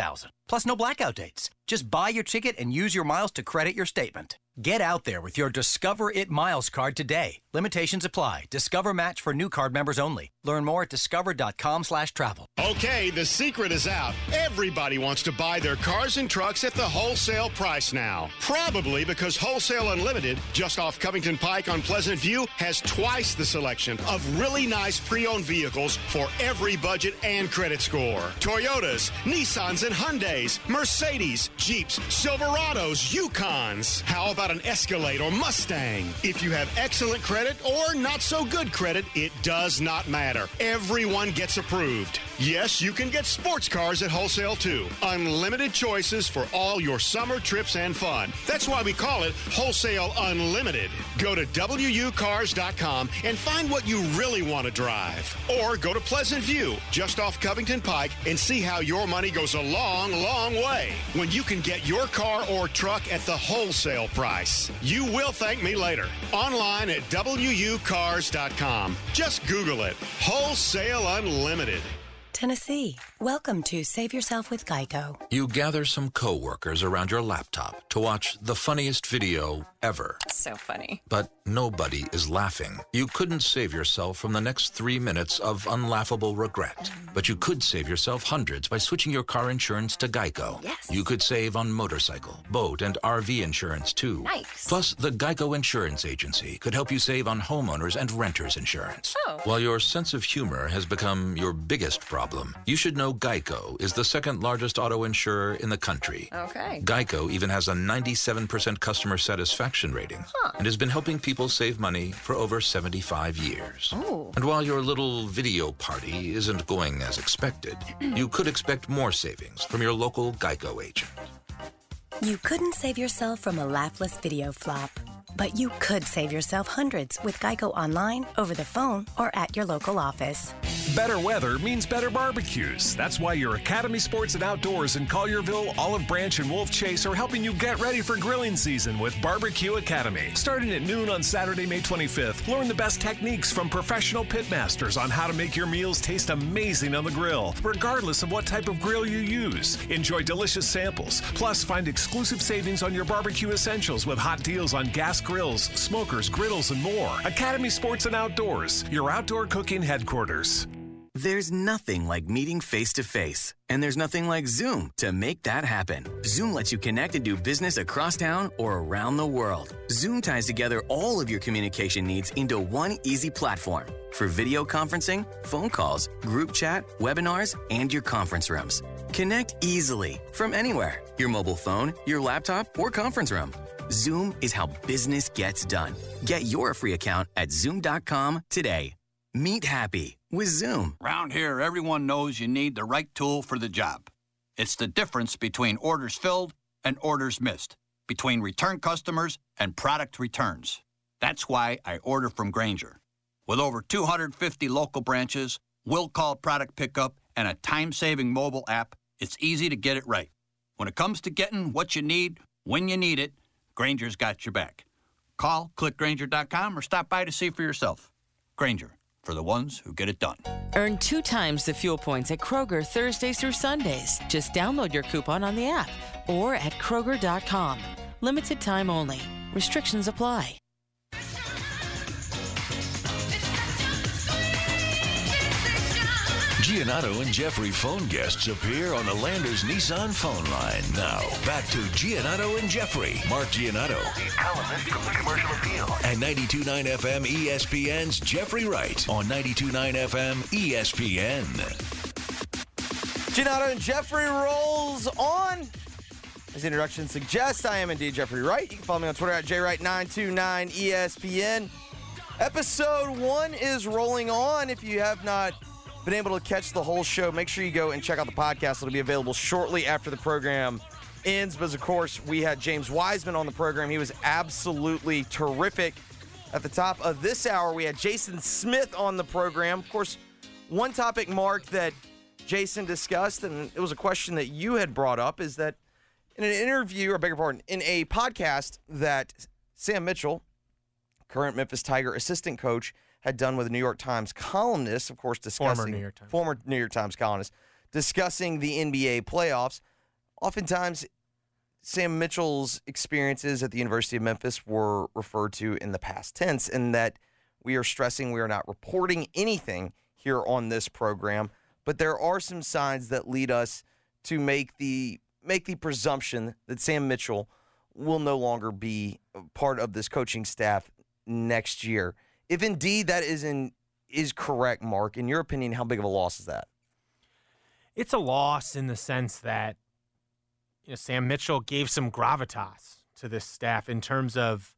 Plus, no blackout dates. Just buy your ticket and use your miles to credit your statement. Get out there with your Discover It Miles card today. Limitations apply. Discover match for new card members only. Learn more at discover.com slash travel. Okay, the secret is out. Everybody wants to buy their cars and trucks at the wholesale price now. Probably because Wholesale Unlimited, just off Covington Pike on Pleasant View, has twice the selection of really nice pre-owned vehicles for every budget and credit score. Toyotas, Nissans and Hyundais, Mercedes, Jeeps, Silverados, Yukons. How about an Escalade or Mustang? If you have excellent credit or not so good credit, it does not matter. Everyone gets approved. Yes, you can get sports cars at wholesale too. Unlimited choices for all your summer trips and fun. That's why we call it Wholesale Unlimited. Go to W U cars dot com and find what you really want to drive. Or go to Pleasant View, just off Covington Pike, and see how your money goes a long, long way when you can get your car or truck at the wholesale price. You will thank me later. Online at W U cars dot com. Just Google it. Wholesale Unlimited. Tennessee, welcome to Save Yourself with Geico. You gather some coworkers around your laptop to watch the funniest video ever. So funny. But nobody is laughing. You couldn't save yourself from the next three minutes of unlaughable regret. But you could save yourself hundreds by switching your car insurance to Geico. Yes. You could save on motorcycle, boat, and R V insurance too. Nice. Plus, the Geico Insurance Agency could help you save on homeowners and renters insurance. Oh. While your sense of humor has become your biggest problem, you should know Geico is the second largest auto insurer in the country. Okay. Geico even has a ninety-seven percent customer satisfaction rating Huh. and has been helping people save money for over seventy-five years. Ooh. And while your little video party isn't going as expected, you could expect more savings from your local Geico agent. You couldn't save yourself from a laughless video flop, but you could save yourself hundreds with Geico online, over the phone, or at your local office. Better weather means better barbecues. That's why your Academy Sports and Outdoors in Collierville, Olive Branch, and Wolf Chase are helping you get ready for grilling season with Barbecue Academy. Starting at noon on Saturday, May twenty-fifth, learn the best techniques from professional pitmasters on how to make your meals taste amazing on the grill, regardless of what type of grill you use. Enjoy delicious samples, plus find exclusive savings on your barbecue essentials with hot deals on gas grills, smokers, griddles, and more. Academy Sports and Outdoors, your outdoor cooking headquarters. There's nothing like meeting face-to-face, and there's nothing like Zoom to make that happen. Zoom lets you connect and do business across town or around the world. Zoom ties together all of your communication needs into one easy platform for video conferencing, phone calls, group chat, webinars, and your conference rooms. Connect easily from anywhere, your mobile phone, your laptop, or conference room. Zoom is how business gets done. Get your free account at zoom dot com today. Meet happy with Zoom. Around here, everyone knows you need the right tool for the job. It's the difference between orders filled and orders missed, between return customers and product returns. That's why I order from Grainger. With over two hundred fifty local branches, will-call product pickup, and a time-saving mobile app, it's easy to get it right. When it comes to getting what you need, when you need it, Grainger's got your back. Call, click Grainger dot com, or stop by to see for yourself. Grainger, for the ones who get it done. Earn two times the fuel points at Kroger Thursdays through Sundays. Just download your coupon on the app or at Kroger dot com. Limited time only. Restrictions apply. Giannotto and Jeffrey phone guests appear on the Landers Nissan phone line. Now, back to Giannotto and Jeffrey. Mark Giannotto. Columnist from the Commercial Appeal. And ninety-two point nine F M E S P N's Jeffrey Wright on ninety-two point nine F M E S P N. Giannotto and Jeffrey rolls on. As the introduction suggests, I am indeed Jeffrey Wright. You can follow me on Twitter at J Wright nine two nine E S P N. Episode one is rolling on. If you have not been able to catch the whole show, make sure you go and check out the podcast. It'll be available shortly after the program ends. But of course, we had James Wiseman on the program. He was absolutely terrific. At the top of this hour, we had Jason Smith on the program. Of course, one topic, Mark, that Jason discussed, and it was a question that you had brought up, is that in an interview, or beg your pardon, in a podcast that Sam Mitchell, current Memphis Tiger assistant coach, had done with a New York Times columnist, of course, discussing Former New York Times. former New York Times columnist, discussing the N B A playoffs. oftentimes Sam Mitchell's experiences at the University of Memphis were referred to in the past tense, in that we are stressing we are not reporting anything here on this program, but there are some signs that lead us to make the make the presumption that Sam Mitchell will no longer be part of this coaching staff next year. If indeed that is in, is correct, Mark, in your opinion, how big of a loss is that? It's a loss in the sense that, you know, Sam Mitchell gave some gravitas to this staff in terms of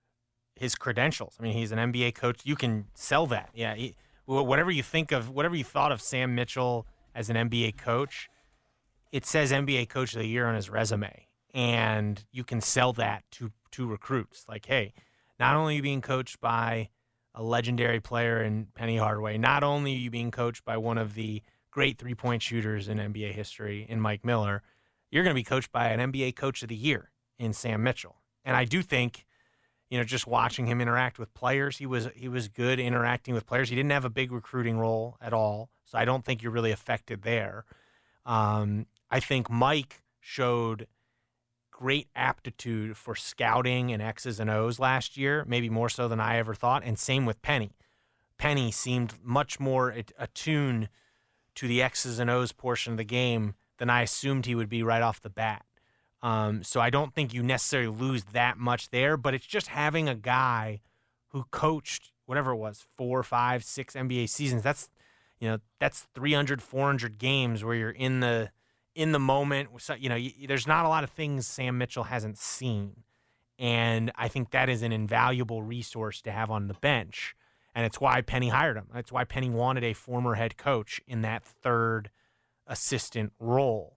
his credentials. I mean, he's an N B A coach. You can sell that. Yeah, he, whatever you think of, whatever you thought of Sam Mitchell as an N B A coach, it says N B A Coach of the Year on his resume, and you can sell that to to recruits. Like, hey, not only are you being coached by a legendary player in Penny Hardaway, not only are you being coached by one of the great three-point shooters in N B A history in Mike Miller, you're going to be coached by an N B A Coach of the Year in Sam Mitchell. And I do think, you know, just watching him interact with players, he was he was good interacting with players. He didn't have a big recruiting role at all, so I don't think you're really affected there. Um, I think Mike showed great aptitude for scouting and X's and O's last year, maybe more so than I ever thought, and same with Penny. Penny seemed much more attuned to the X's and O's portion of the game than I assumed he would be right off the bat. Um, so I don't think you necessarily lose that much there, but it's just having a guy who coached whatever it was, four, five, six N B A seasons. That's, you know, that's three hundred, four hundred games where you're in the in the moment. So, you know, you, there's not a lot of things Sam Mitchell hasn't seen, and I think that is an invaluable resource to have on the bench, and it's why Penny hired him. That's why Penny wanted a former head coach in that third assistant role,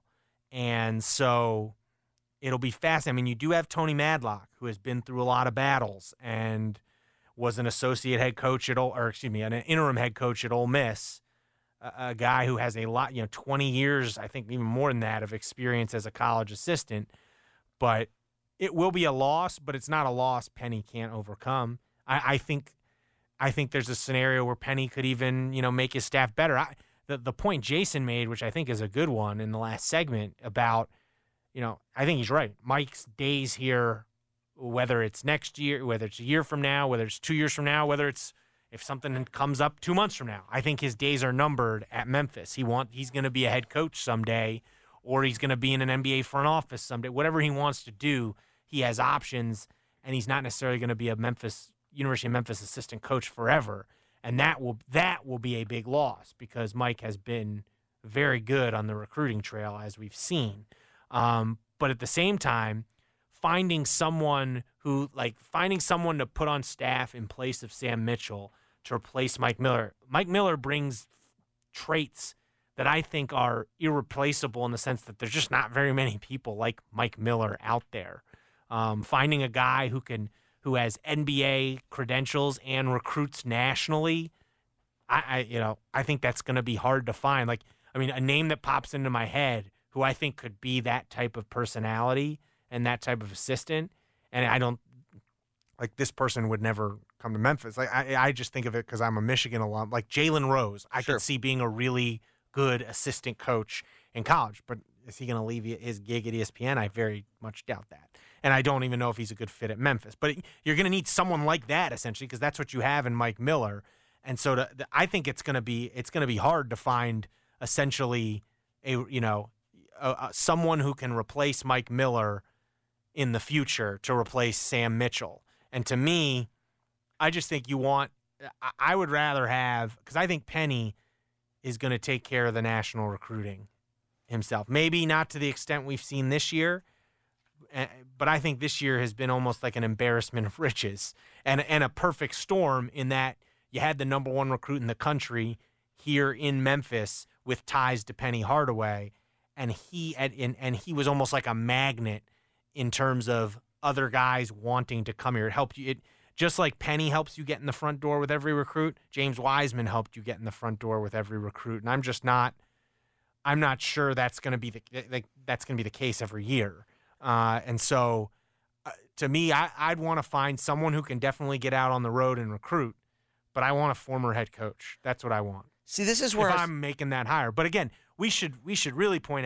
and so it'll be fascinating. I mean, you do have Tony Madlock, who has been through a lot of battles and was an associate head coach at, or excuse me, an interim head coach at Ole Miss, a, a guy who has a lot, you know, twenty years, I think even more than that, of experience as a college assistant. But it will be a loss, but it's not a loss Penny can't overcome. I, I think, I think there's a scenario where Penny could even, you know, make his staff better. I, the the point Jason made, which I think is a good one in the last segment about, you know, I think he's right. Mike's days here, whether it's next year, whether it's a year from now, whether it's two years from now, whether it's if something comes up two months from now, I think his days are numbered at Memphis. He want he's going to be a head coach someday, or he's going to be in an N B A front office someday. Whatever he wants to do, he has options, and he's not necessarily going to be a Memphis University of Memphis assistant coach forever. And that will that will be a big loss because Mike has been very good on the recruiting trail, as we've seen. Um, but at the same time, finding someone who, like, finding someone to put on staff in place of Sam Mitchell to replace Mike Miller. Mike Miller brings traits that I think are irreplaceable in the sense that there's just not very many people like Mike Miller out there. Um, finding a guy who can, who has N B A credentials and recruits nationally, I, I you know, I think that's going to be hard to find. Like, I mean, a name that pops into my head who I think could be that type of personality and that type of assistant. And I don't, like, this person would never come to Memphis. Like, I, I just think of it because I'm a Michigan alum. Like, Jalen Rose, I Sure. could see being a really good assistant coach in college. But is he going to leave his gig at E S P N? I very much doubt that. And I don't even know if he's a good fit at Memphis. But you're going to need someone like that, essentially, because that's what you have in Mike Miller. And so to, I think it's going to be it's going to be hard to find, essentially, a you know, Uh, someone who can replace Mike Miller in the future to replace Sam Mitchell. And to me, I just think you want – I would rather have – because I think Penny is going to take care of the national recruiting himself. Maybe not to the extent we've seen this year, but I think this year has been almost like an embarrassment of riches and, and a perfect storm in that you had the number one recruit in the country here in Memphis with ties to Penny Hardaway – and he and, and he was almost like a magnet in terms of other guys wanting to come here. It helped you. It just like Penny helps you get in the front door with every recruit. James Wiseman helped you get in the front door with every recruit. And I'm just not. I'm not sure that's going to be the like that's going to be the case every year. Uh, and so, uh, to me, I, I'd want to find someone who can definitely get out on the road and recruit. But I want a former head coach. That's what I want. See, this is where if I was... I'm making that hire. But again, we should we should really point out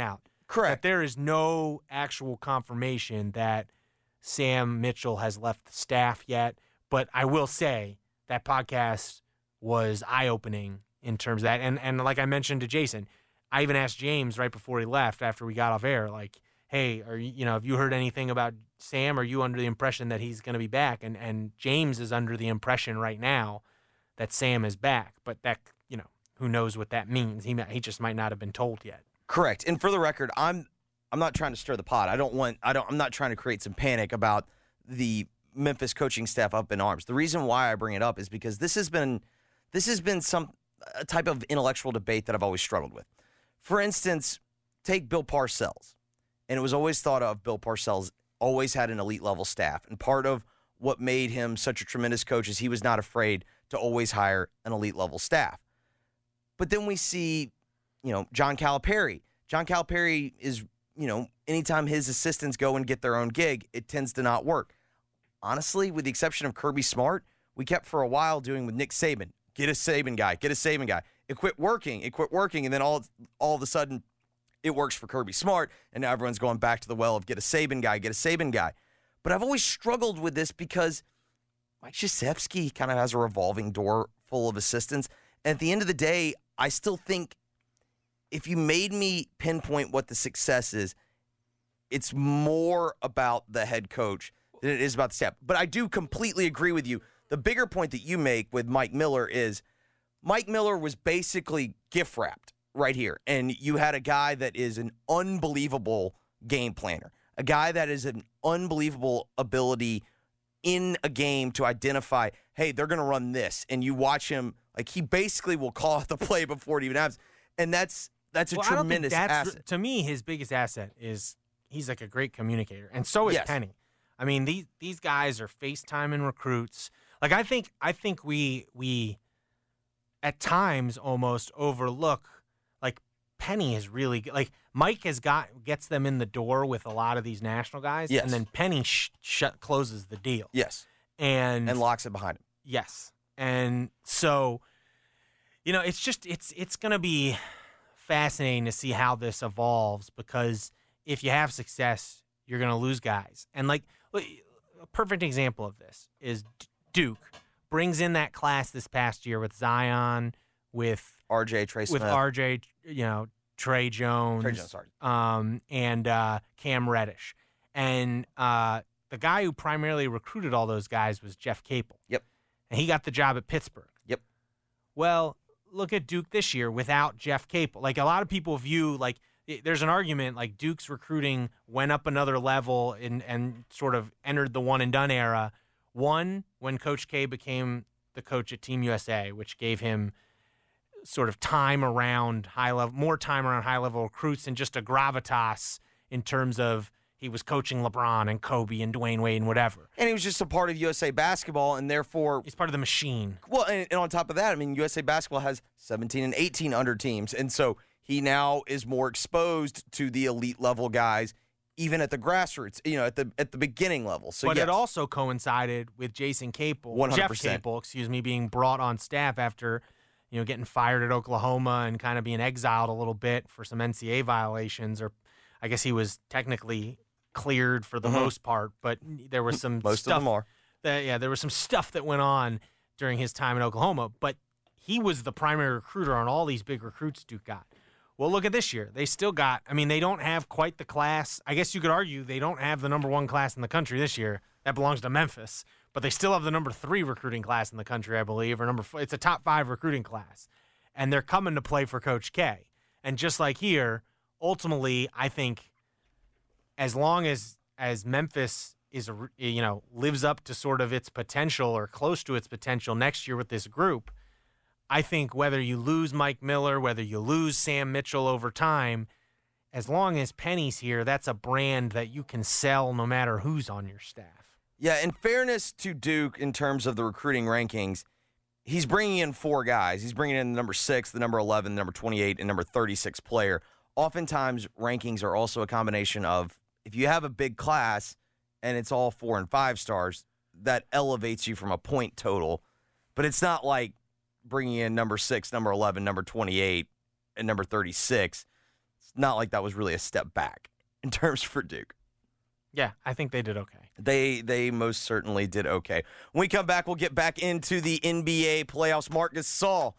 Correct. That there is no actual confirmation that Sam Mitchell has left the staff yet. But I will say that podcast was eye-opening in terms of that. And, and like I mentioned to Jason, I even asked James right before he left after we got off air, like, hey, are you, you know, have you heard anything about Sam? Are you under the impression that he's going to be back? And and James is under the impression right now that Sam is back. But that, you know, who knows what that means? He he just might not have been told yet. Correct. And for the record, I'm I'm not trying to stir the pot. I don't want I don't I'm not trying to create some panic about the Memphis coaching staff up in arms. The reason why I bring it up is because this has been this has been some a type of intellectual debate that I've always struggled with. For instance, take Bill Parcells. And it was always thought of Bill Parcells always had an elite level staff. And part of what made him such a tremendous coach is he was not afraid to always hire an elite level staff. But then we see, you know, John Calipari. John Calipari is, you know, anytime his assistants go and get their own gig, it tends to not work. Honestly, with the exception of Kirby Smart, we kept for a while doing with Nick Saban. Get a Saban guy, get a Saban guy. It quit working, it quit working, and then all all of a sudden, it works for Kirby Smart, and now everyone's going back to the well of get a Saban guy, get a Saban guy. But I've always struggled with this because Mike Krzyzewski kind of has a revolving door full of assistants. And at the end of the day, I still think if you made me pinpoint what the success is, it's more about the head coach than it is about the staff. But I do completely agree with you. The bigger point that you make with Mike Miller is Mike Miller was basically gift-wrapped right here. And you had a guy that is an unbelievable game planner, a guy that is an unbelievable ability in a game to identify, hey, they're going to run this. And you watch him, like he basically will call out the play before it even happens. And that's that's a well, tremendous I don't think that's, asset. To me, his biggest asset is he's like a great communicator. And so is Yes. Penny. I mean, these these guys are FaceTiming recruits. Like I think I think we we at times almost overlook like Penny is really good. Like Mike has got gets them in the door with a lot of these national guys, Yes. and then Penny sh- shut closes the deal. Yes. And And locks it behind him. Yes. And so, you know, it's just it's it's going to be fascinating to see how this evolves because if you have success, you're going to lose guys. And like look, a perfect example of this is Duke brings in that class this past year with Zion, with R J, Trey with Smith. R J, you know, Trey Jones, Trey Jones, sorry. um, and uh, Cam Reddish. And uh, the guy who primarily recruited all those guys was Jeff Capel. Yep. And he got the job at Pittsburgh. Yep. Well, look at Duke this year without Jeff Capel. Like a lot of people view, like it, there's an argument like Duke's recruiting went up another level and and sort of entered the one and done era. One, when Coach K became the coach at Team U S A, which gave him sort of time around high level, more time around high level recruits and just a gravitas in terms of he was coaching LeBron and Kobe and Dwayne Wade and whatever. And he was just a part of U S A Basketball, and therefore he's part of the machine. Well, and, and on top of that, I mean, U S A Basketball has seventeen and eighteen under teams, and so he now is more exposed to the elite level guys, even at the grassroots, you know, at the at the beginning level. So, but yes. it also coincided with Jason Capel, one hundred Jeff percent. Capel, excuse me, being brought on staff after, you know, getting fired at Oklahoma and kind of being exiled a little bit for some N C A A violations, or I guess he was technically cleared for the Mhm. most part, but there was some Most stuff of them are. That, yeah, there was some stuff that went on during his time in Oklahoma, but he was the primary recruiter on all these big recruits Duke got. Well, look at this year. They still got, I mean, they don't have quite the class. I guess you could argue they don't have the number one class in the country this year. That belongs to Memphis. But they still have the number three recruiting class in the country, I believe, or number four. It's a top five recruiting class. And they're coming to play for Coach K. And just like here, ultimately, I think as long as as Memphis is, a, you know, lives up to sort of its potential or close to its potential next year with this group, I think whether you lose Mike Miller, whether you lose Sam Mitchell over time, as long as Penny's here, that's a brand that you can sell no matter who's on your staff. Yeah, in fairness to Duke in terms of the recruiting rankings, he's bringing in four guys. He's bringing in the number six, the number eleven, the number twenty-eight, and number thirty-six player. Oftentimes, rankings are also a combination of if you have a big class and it's all four and five stars, that elevates you from a point total. But it's not like bringing in number six, number eleven, number twenty-eight, and number thirty-six. It's not like that was really a step back in terms for Duke. Yeah, I think they did okay. They they most certainly did okay. When we come back, we'll get back into the N B A playoffs. Marc Gasol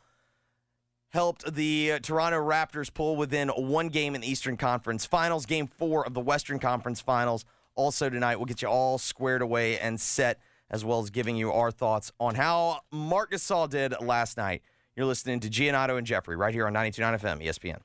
helped the uh, Toronto Raptors pull within one game in the Eastern Conference Finals. Game four of the Western Conference Finals also tonight. We'll get you all squared away and set, as well as giving you our thoughts on how Marc Gasol did last night. You're listening to Giannotto and Jeffrey right here on ninety-two point nine F M E S P N.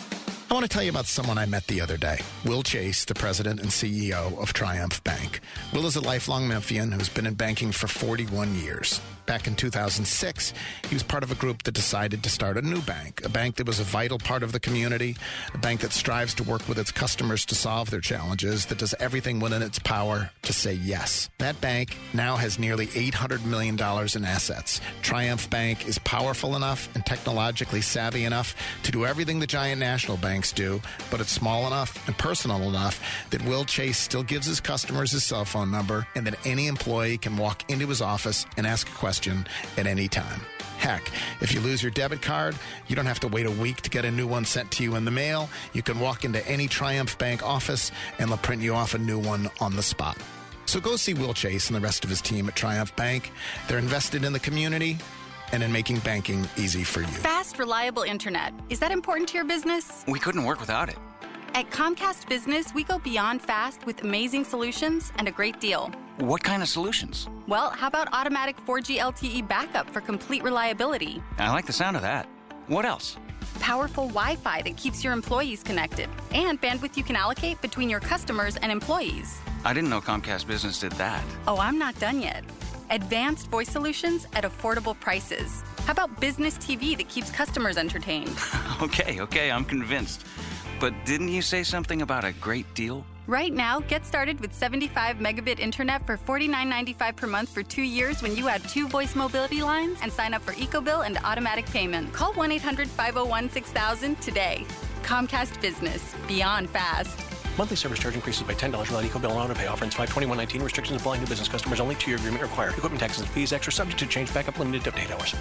I want to tell you about someone I met the other day. Will Chase, the president and C E O of Triumph Bank. Will is a lifelong Memphian who's been in banking for forty-one years. Back in two thousand six, he was part of a group that decided to start a new bank, a bank that was a vital part of the community, a bank that strives to work with its customers to solve their challenges, that does everything within its power to say yes. That bank now has nearly eight hundred million dollars in assets. Triumph Bank is powerful enough and technologically savvy enough to do everything the giant national banks do, but it's small enough and personal enough that Will Chase still gives his customers his cell phone number and that any employee can walk into his office and ask a question at any time. Heck, if you lose your debit card, you don't have to wait a week to get a new one sent to you in the mail. You can walk into any Triumph Bank office and they'll print you off a new one on the spot. So go see Will Chase and the rest of his team at Triumph Bank. They're invested in the community and in making banking easy for you. Fast, reliable internet. Is that important to your business? We couldn't work without it. At Comcast Business, we go beyond fast with amazing solutions and a great deal. What kind of solutions? Well, how about automatic four G L T E backup for complete reliability? I like the sound of that. What else? Powerful Wi-Fi that keeps your employees connected, and bandwidth you can allocate between your customers and employees. I didn't know Comcast Business did that. Oh, I'm not done yet. Advanced voice solutions at affordable prices. How about business T V that keeps customers entertained? Okay, okay, I'm convinced. But didn't you say something about a great deal? Right now, get started with seventy-five megabit internet for forty-nine ninety-five per month for two years when you add two voice mobility lines and sign up for EcoBill and automatic payment. Call one eight hundred five oh one six thousand today. Comcast Business. Beyond fast. Monthly service charge increases by ten dollars without EcoBill and auto pay. Offer ends five twenty-one nineteen. Restrictions apply. New business customers only. Two-year agreement required. Equipment taxes and fees extra. Subject to change. Backup limited to update hours.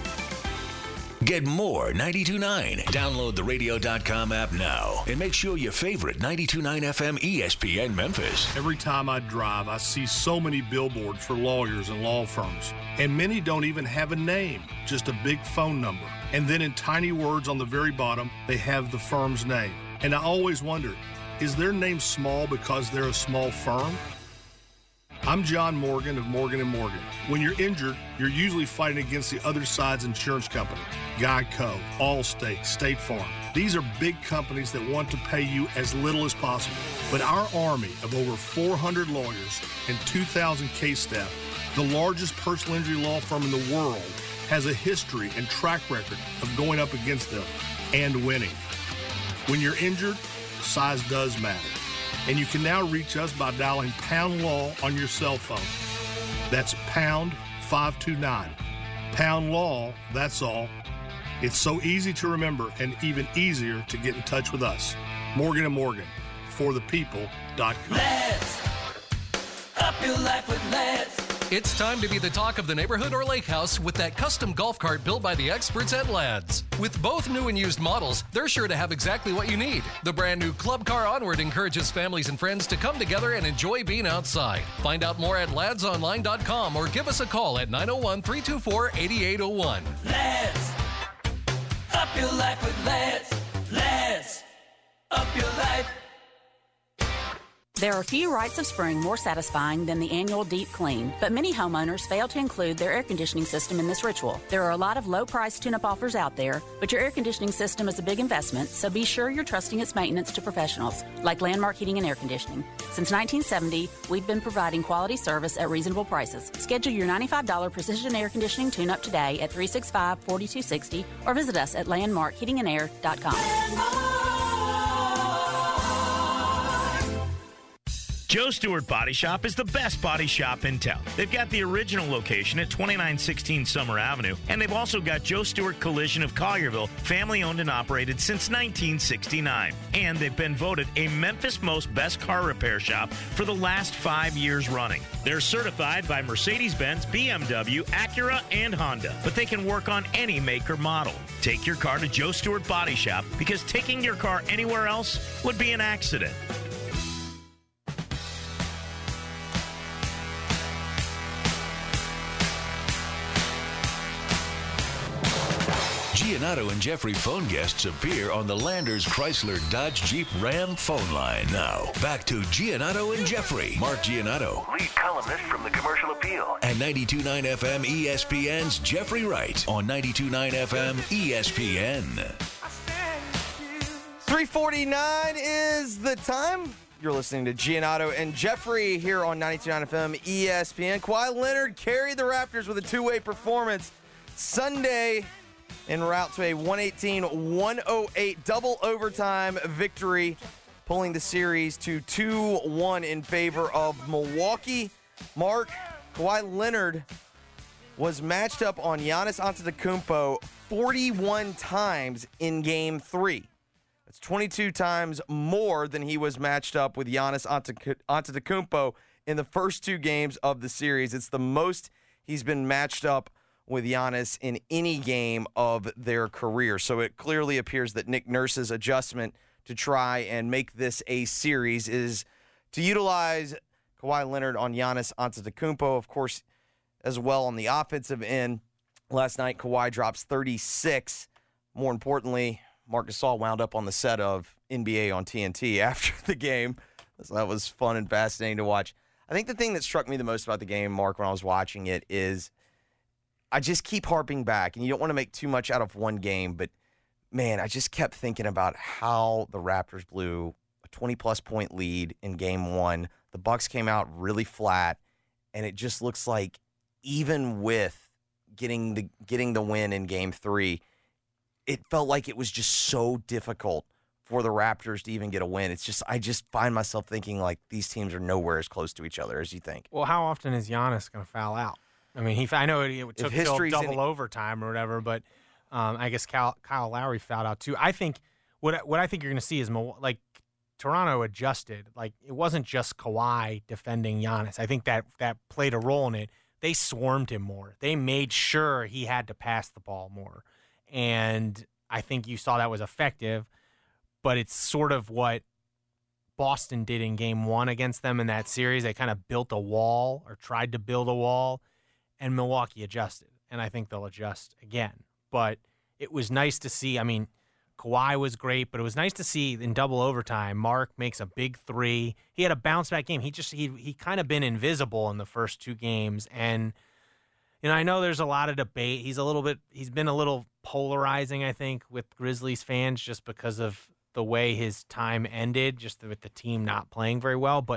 Get more ninety-two point nine. Download the radio dot com app now and make sure your favorite ninety-two point nine F M E S P N Memphis. Every time I drive, I see so many billboards for lawyers and law firms. And many don't even have a name, just a big phone number. And then in tiny words on the very bottom, they have the firm's name. And I always wondered, is their name small because they're a small firm? I'm John Morgan of Morgan and Morgan. When you're injured, you're usually fighting against the other side's insurance company. Geico, Allstate, State Farm. These are big companies that want to pay you as little as possible. But our army of over four hundred lawyers and two thousand case staff, the largest personal injury law firm in the world, has a history and track record of going up against them and winning. When you're injured, size does matter. And you can now reach us by dialing Pound Law on your cell phone. That's pound five two nine. Pound Law, that's all. It's so easy to remember and even easier to get in touch with us. Morgan and Morgan, for the people dot com. Let's up your life with Let's. It's time to be the talk of the neighborhood or lake house with that custom golf cart built by the experts at Ladd's. With both new and used models, they're sure to have exactly what you need. The brand new Club Car Onward encourages families and friends to come together and enjoy being outside. Find out more at lads online dot com or give us a call at nine oh one, three two four, eight eight oh one. Ladd's. Up your life with Ladd's. Ladd's. Up your life. There are few rites of spring more satisfying than the annual deep clean, but many homeowners fail to include their air conditioning system in this ritual. There are a lot of low-price tune-up offers out there, but your air conditioning system is a big investment, so be sure you're trusting its maintenance to professionals, like Landmark Heating and Air Conditioning. Since nineteen seventy, we've been providing quality service at reasonable prices. Schedule your ninety-five dollars precision air conditioning tune-up today at three six five, four two six zero or visit us at landmark heating and air dot com. Joe Stewart Body Shop is the best body shop in town. They've got the original location at twenty-nine sixteen Summer Avenue, and they've also got Joe Stewart Collision of Collierville, family owned and operated since nineteen sixty-nine. And they've been voted a Memphis Most Best Car Repair Shop for the last five years running. They're certified by Mercedes-Benz, B M W, Acura, and Honda, but they can work on any make or model. Take your car to Joe Stewart Body Shop because taking your car anywhere else would be an accident. Giannotto and Jeffrey phone guests appear on the Landers Chrysler Dodge Jeep Ram phone line. Now, back to Giannotto and Jeffrey. Mark Giannotto. Lead columnist from the Commercial Appeal. And ninety-two point nine F M E S P N's Jeffrey Wright on ninety-two point nine F M E S P N. three forty-nine is the time. You're listening to Giannotto and Jeffrey here on ninety-two point nine F M E S P N. Kawhi Leonard carried the Raptors with a two-way performance Sunday en route to a one eighteen one oh eight double overtime victory, pulling the series to two one in favor of Milwaukee. Mark, Kawhi Leonard was matched up on Giannis Antetokounmpo forty-one times in Game three. That's twenty-two times more than he was matched up with Giannis Antetokounmpo in the first two games of the series. It's the most he's been matched up with Giannis in any game of their career. So it clearly appears that Nick Nurse's adjustment to try and make this a series is to utilize Kawhi Leonard on Giannis Antetokounmpo, of course, as well on the offensive end. Last night, Kawhi drops thirty-six. More importantly, Marc Gasol wound up on the set of N B A on T N T after the game. So that was fun and fascinating to watch. I think the thing that struck me the most about the game, Mark, when I was watching it is I just keep harping back, and you don't want to make too much out of one game, but, man, I just kept thinking about how the Raptors blew a twenty-plus point lead in game one. The Bucks came out really flat, and it just looks like even with getting the getting the win in game three, it felt like it was just so difficult for the Raptors to even get a win. It's just I just find myself thinking, like, these teams are nowhere as close to each other as you think. Well, how often is Giannis going to foul out? I mean, he. I know it, it took till double overtime or whatever, but um, I guess Kyle, Kyle Lowry fouled out too. I think what what I think you're going to see is like Toronto adjusted. Like it wasn't just Kawhi defending Giannis. I think that that played a role in it. They swarmed him more. They made sure he had to pass the ball more, and I think you saw that was effective. But it's sort of what Boston did in game one against them in that series. They kind of built a wall or tried to build a wall. And Milwaukee adjusted, and I think they'll adjust again. But it was nice to see. I mean, Kawhi was great, but it was nice to see in double overtime, Mark makes a big three. He had a bounce-back game. He just he he kind of been invisible in the first two games. And, you know, I know there's a lot of debate. He's a little bit – he's been a little polarizing, I think, with Grizzlies fans just because of the way his time ended, just with the team not playing very well. But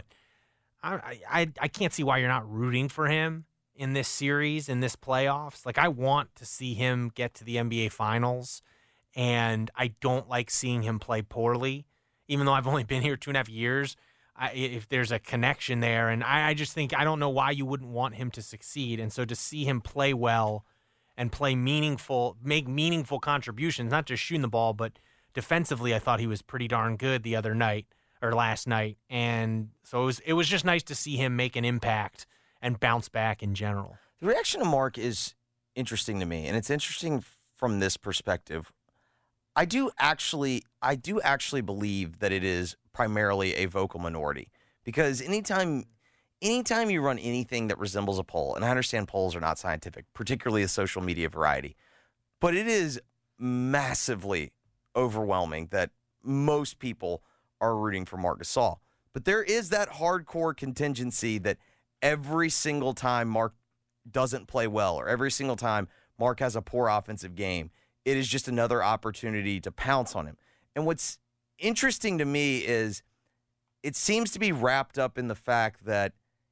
I I, I can't see why you're not rooting for him in this series, in this playoffs. Like, I want to see him get to the N B A Finals, and I don't like seeing him play poorly, even though I've only been here two and a half years. I, if there's a connection there, and I, I just think, I don't know why you wouldn't want him to succeed. And so to see him play well and play meaningful, make meaningful contributions, not just shooting the ball, but defensively, I thought he was pretty darn good the other night, or last night. And so it was, it was just nice to see him make an impact and bounce back in general. The reaction of Mark is interesting to me, and it's interesting from this perspective. I do actually, I do actually believe that it is primarily a vocal minority, because anytime, anytime you run anything that resembles a poll, and I understand polls are not scientific, particularly the social media variety, but it is massively overwhelming that most people are rooting for Marc Gasol. But there is that hardcore contingency that every single time Mark doesn't play well, or every single time Mark has a poor offensive game, it is just another opportunity to pounce on him. And what's interesting to me is it seems to be wrapped up in the fact that,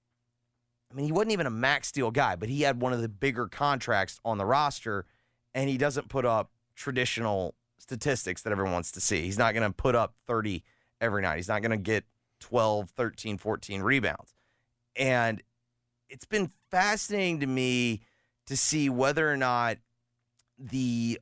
I mean, he wasn't even a max deal guy, but he had one of the bigger contracts on the roster, and he doesn't put up traditional statistics that everyone wants to see. He's not going to put up thirty every night. He's not going to get twelve, thirteen, fourteen rebounds. And it's been fascinating to me to see whether or not the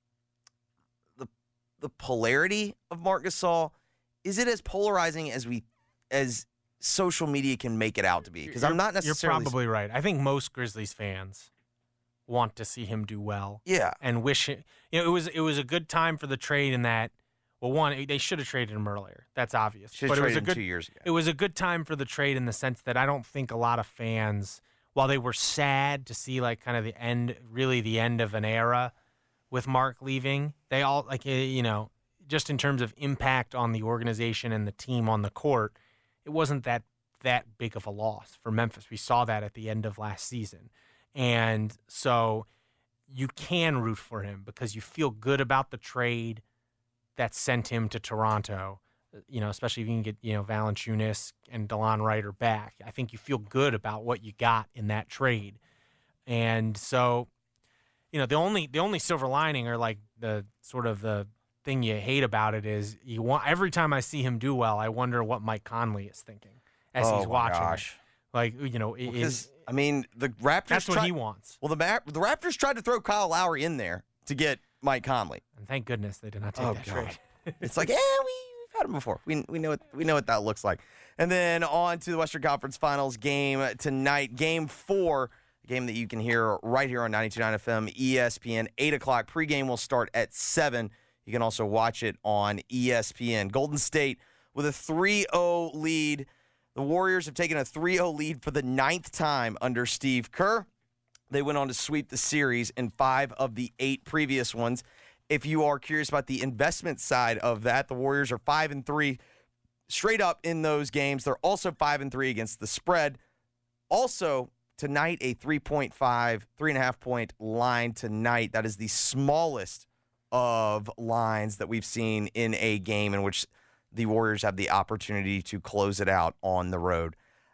the the polarity of Marc Gasol, is it as polarizing as we as social media can make it out to be? Because I'm not necessarily. You're probably right. I think most Grizzlies fans want to see him do well. Yeah. And wish it. You know, it was it was a good time for the trade in that. Well, one, they should have traded him earlier. That's obvious. Should have but it was traded a him good two years ago. It was a good time for the trade in the sense that I don't think a lot of fans, while they were sad to see like kind of the end, really the end of an era with Mark leaving, they all like you know, just in terms of impact on the organization and the team on the court, it wasn't that that big of a loss for Memphis. We saw that at the end of last season. And so you can root for him because you feel good about the trade that sent him to Toronto, you know, especially if you can get, you know, Valanciunas and DeLon Writer back. I think you feel good about what you got in that trade. And so, you know, the only the only silver lining or like the sort of the thing you hate about it is you want every time I see him do well, I wonder what Mike Conley is thinking as oh he's my watching. Gosh. Like, you know, it Well, is 'cause, I mean, the Raptors. That's what tried- he wants. Well, the Ma- the Raptors tried to throw Kyle Lowry in there to get Mike Conley. And thank goodness they did not take oh, that God. trade. It's like, yeah, we, we've had him before. We we know what we know what that looks like. And then on to the Western Conference Finals game tonight, Game Four, a game that you can hear right here on ninety-two point nine F M, E S P N. Eight o'clock pregame will start at seven. You can also watch it on E S P N. Golden State with a three oh lead. The Warriors have taken a three oh lead for the ninth time under Steve Kerr. They went on to sweep the series in five of the eight previous ones. If you are curious about the investment side of that, the Warriors are five and three straight up in those games. They're also five and three against the spread. Also, tonight, a three point five, three and a half point line tonight. That is the smallest of lines that we've seen in a game in which the Warriors have the opportunity to close it out on the road.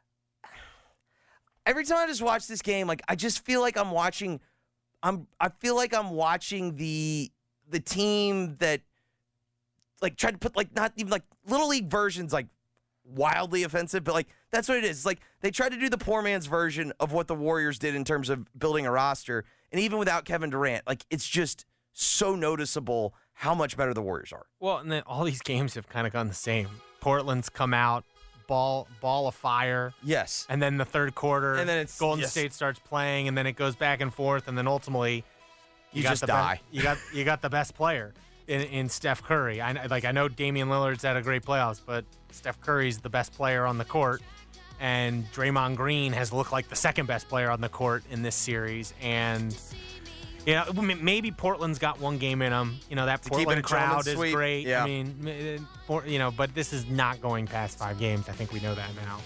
Every time I just watch this game, like I just feel like I'm watching. I'm. I feel like I'm watching the the team that like tried to put like not even like little league versions like wildly offensive, but like that's what it is. It's like they tried to do the poor man's version of what the Warriors did in terms of building a roster, and even without Kevin Durant, like it's just so noticeable how much better the Warriors are. Well, and then all these games have kind of gone the same. Portland's come out. Ball, ball of fire. Yes. And then the third quarter, and then it's Golden yes. State starts playing, and then it goes back and forth, and then ultimately, you, you got just the die. Be- you got you got the best player in, in Steph Curry. I like I know Damian Lillard's had a great playoffs, but Steph Curry's the best player on the court, and Draymond Green has looked like the second best player on the court in this series, and. Yeah, maybe Portland's got one game in them. You know, that to Portland crowd is sweep. great. Yeah. I mean, you know, but this is not going past five games. I think we know that now.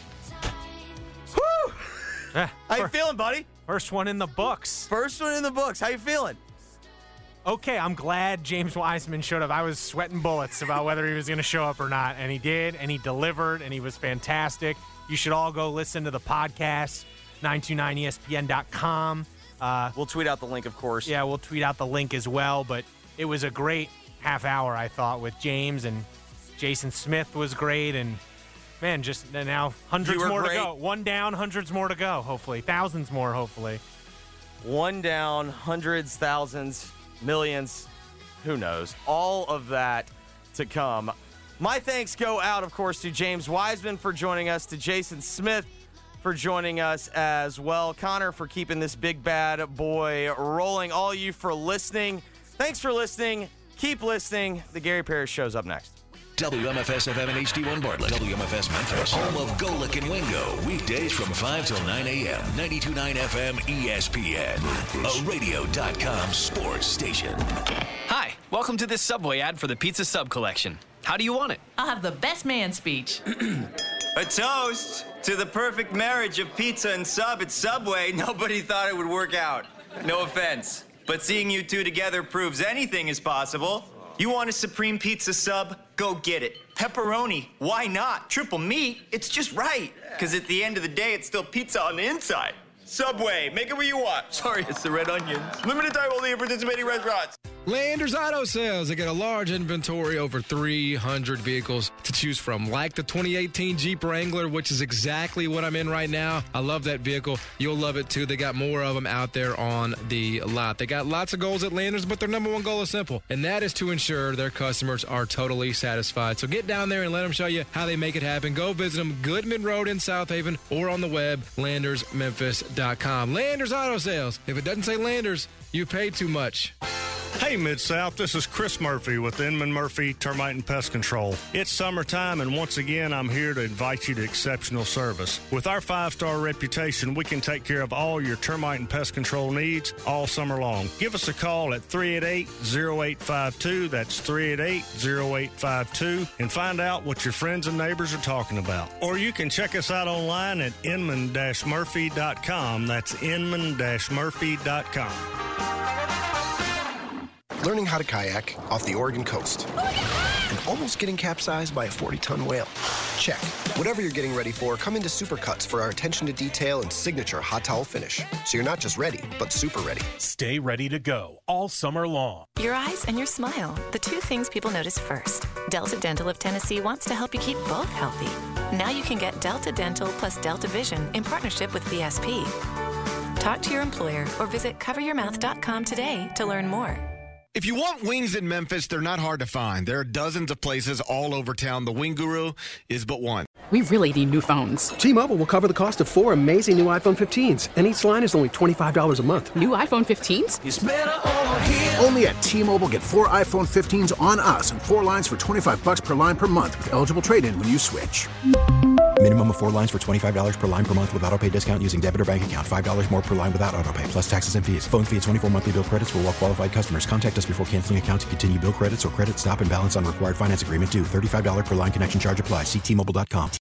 Whew! Eh, How you feeling, buddy? First one in the books. First one in the books. How you feeling? Okay, I'm glad James Wiseman showed up. I was sweating bullets about whether he was going to show up or not, and he did, and he delivered, and he was fantastic. You should all go listen to the podcast, nine two nine E S P N dot com. Uh, we'll tweet out the link, of course. Yeah, we'll tweet out the link as well. But it was a great half hour, I thought, with James, and Jason Smith was great. And, man, just now hundreds more great. to go. One down, hundreds more to go, hopefully. Thousands more, hopefully. One down, hundreds, thousands, millions. Who knows? All of that to come. My thanks go out, of course, to James Wiseman for joining us, to Jason Smith for joining us as well. Connor for keeping this big bad boy rolling. All you for listening. Thanks for listening. Keep listening. The Gary Parrish Show's up next. W M F S F M and H D one Bartlett. W M F S Memphis. Home of Golick and Wingo. Weekdays from five till nine a.m. ninety-two point nine F M E S P N. A radio dot com sports station. Hi. Welcome to this Subway ad for the Pizza Sub Collection. How do you want it? I'll have the best man speech. A toast to the perfect marriage of pizza and sub at Subway. Nobody thought it would work out. No offense. But seeing you two together proves anything is possible. You want a Supreme Pizza sub? Go get it. Pepperoni, why not? Triple meat, it's just right. Because at the end of the day, it's still pizza on the inside. Subway, make it what you want. Sorry, it's the red onions. Limited time only at participating restaurants. Landers Auto Sales. They got a large inventory, over three hundred vehicles to choose from, like the twenty eighteen Jeep Wrangler, which is exactly what I'm in right now. I love that vehicle. You'll love it too. They got more of them out there on the lot. They got lots of goals at Landers, but their number one goal is simple, and that is to ensure their customers are totally satisfied. So get down there and let them show you how they make it happen. Go visit them, Goodman Road in South Haven, or on the web, landers memphis dot com. Landers Auto Sales. If it doesn't say Landers, you paid too much. Hey, Mid-South, this is Chris Murphy with Inman Murphy Termite and Pest Control. It's summertime, and once again, I'm here to invite you to exceptional service. With our five-star reputation, we can take care of all your termite and pest control needs all summer long. Give us a call at three eight eight, zero eight five two. That's three eight eight, zero eight five two, and find out what your friends and neighbors are talking about. Or you can check us out online at inman dash murphy dot com. That's inman dash murphy dot com. Learning how to kayak off the Oregon coast. And almost getting capsized by a forty-ton whale. Check. Whatever you're getting ready for, come into Supercuts for our attention to detail and signature hot towel finish. So you're not just ready, but super ready. Stay ready to go all summer long. Your eyes and your smile, the two things people notice first. Delta Dental of Tennessee wants to help you keep both healthy. Now you can get Delta Dental plus Delta Vision in partnership with V S P. Talk to your employer or visit cover your mouth dot com today to learn more. If you want wings in Memphis, they're not hard to find. There are dozens of places all over town. The Wing Guru is but one. We really need new phones. T-Mobile will cover the cost of four amazing new iPhone fifteens, and each line is only twenty-five dollars a month. New iPhone fifteens? It's better over here. Only at T-Mobile, get four iPhone fifteens on us and four lines for twenty-five dollars per line per month with eligible trade-in when you switch. Minimum of four lines for twenty-five dollars per line per month with autopay discount using debit or bank account. five dollars more per line without autopay, plus taxes and fees. Phone fee at twenty-four monthly bill credits for well-qualified customers. Contact us before canceling account to continue bill credits or credit stop and balance on required finance agreement due. thirty-five dollars per line connection charge applies. See T Mobile dot com.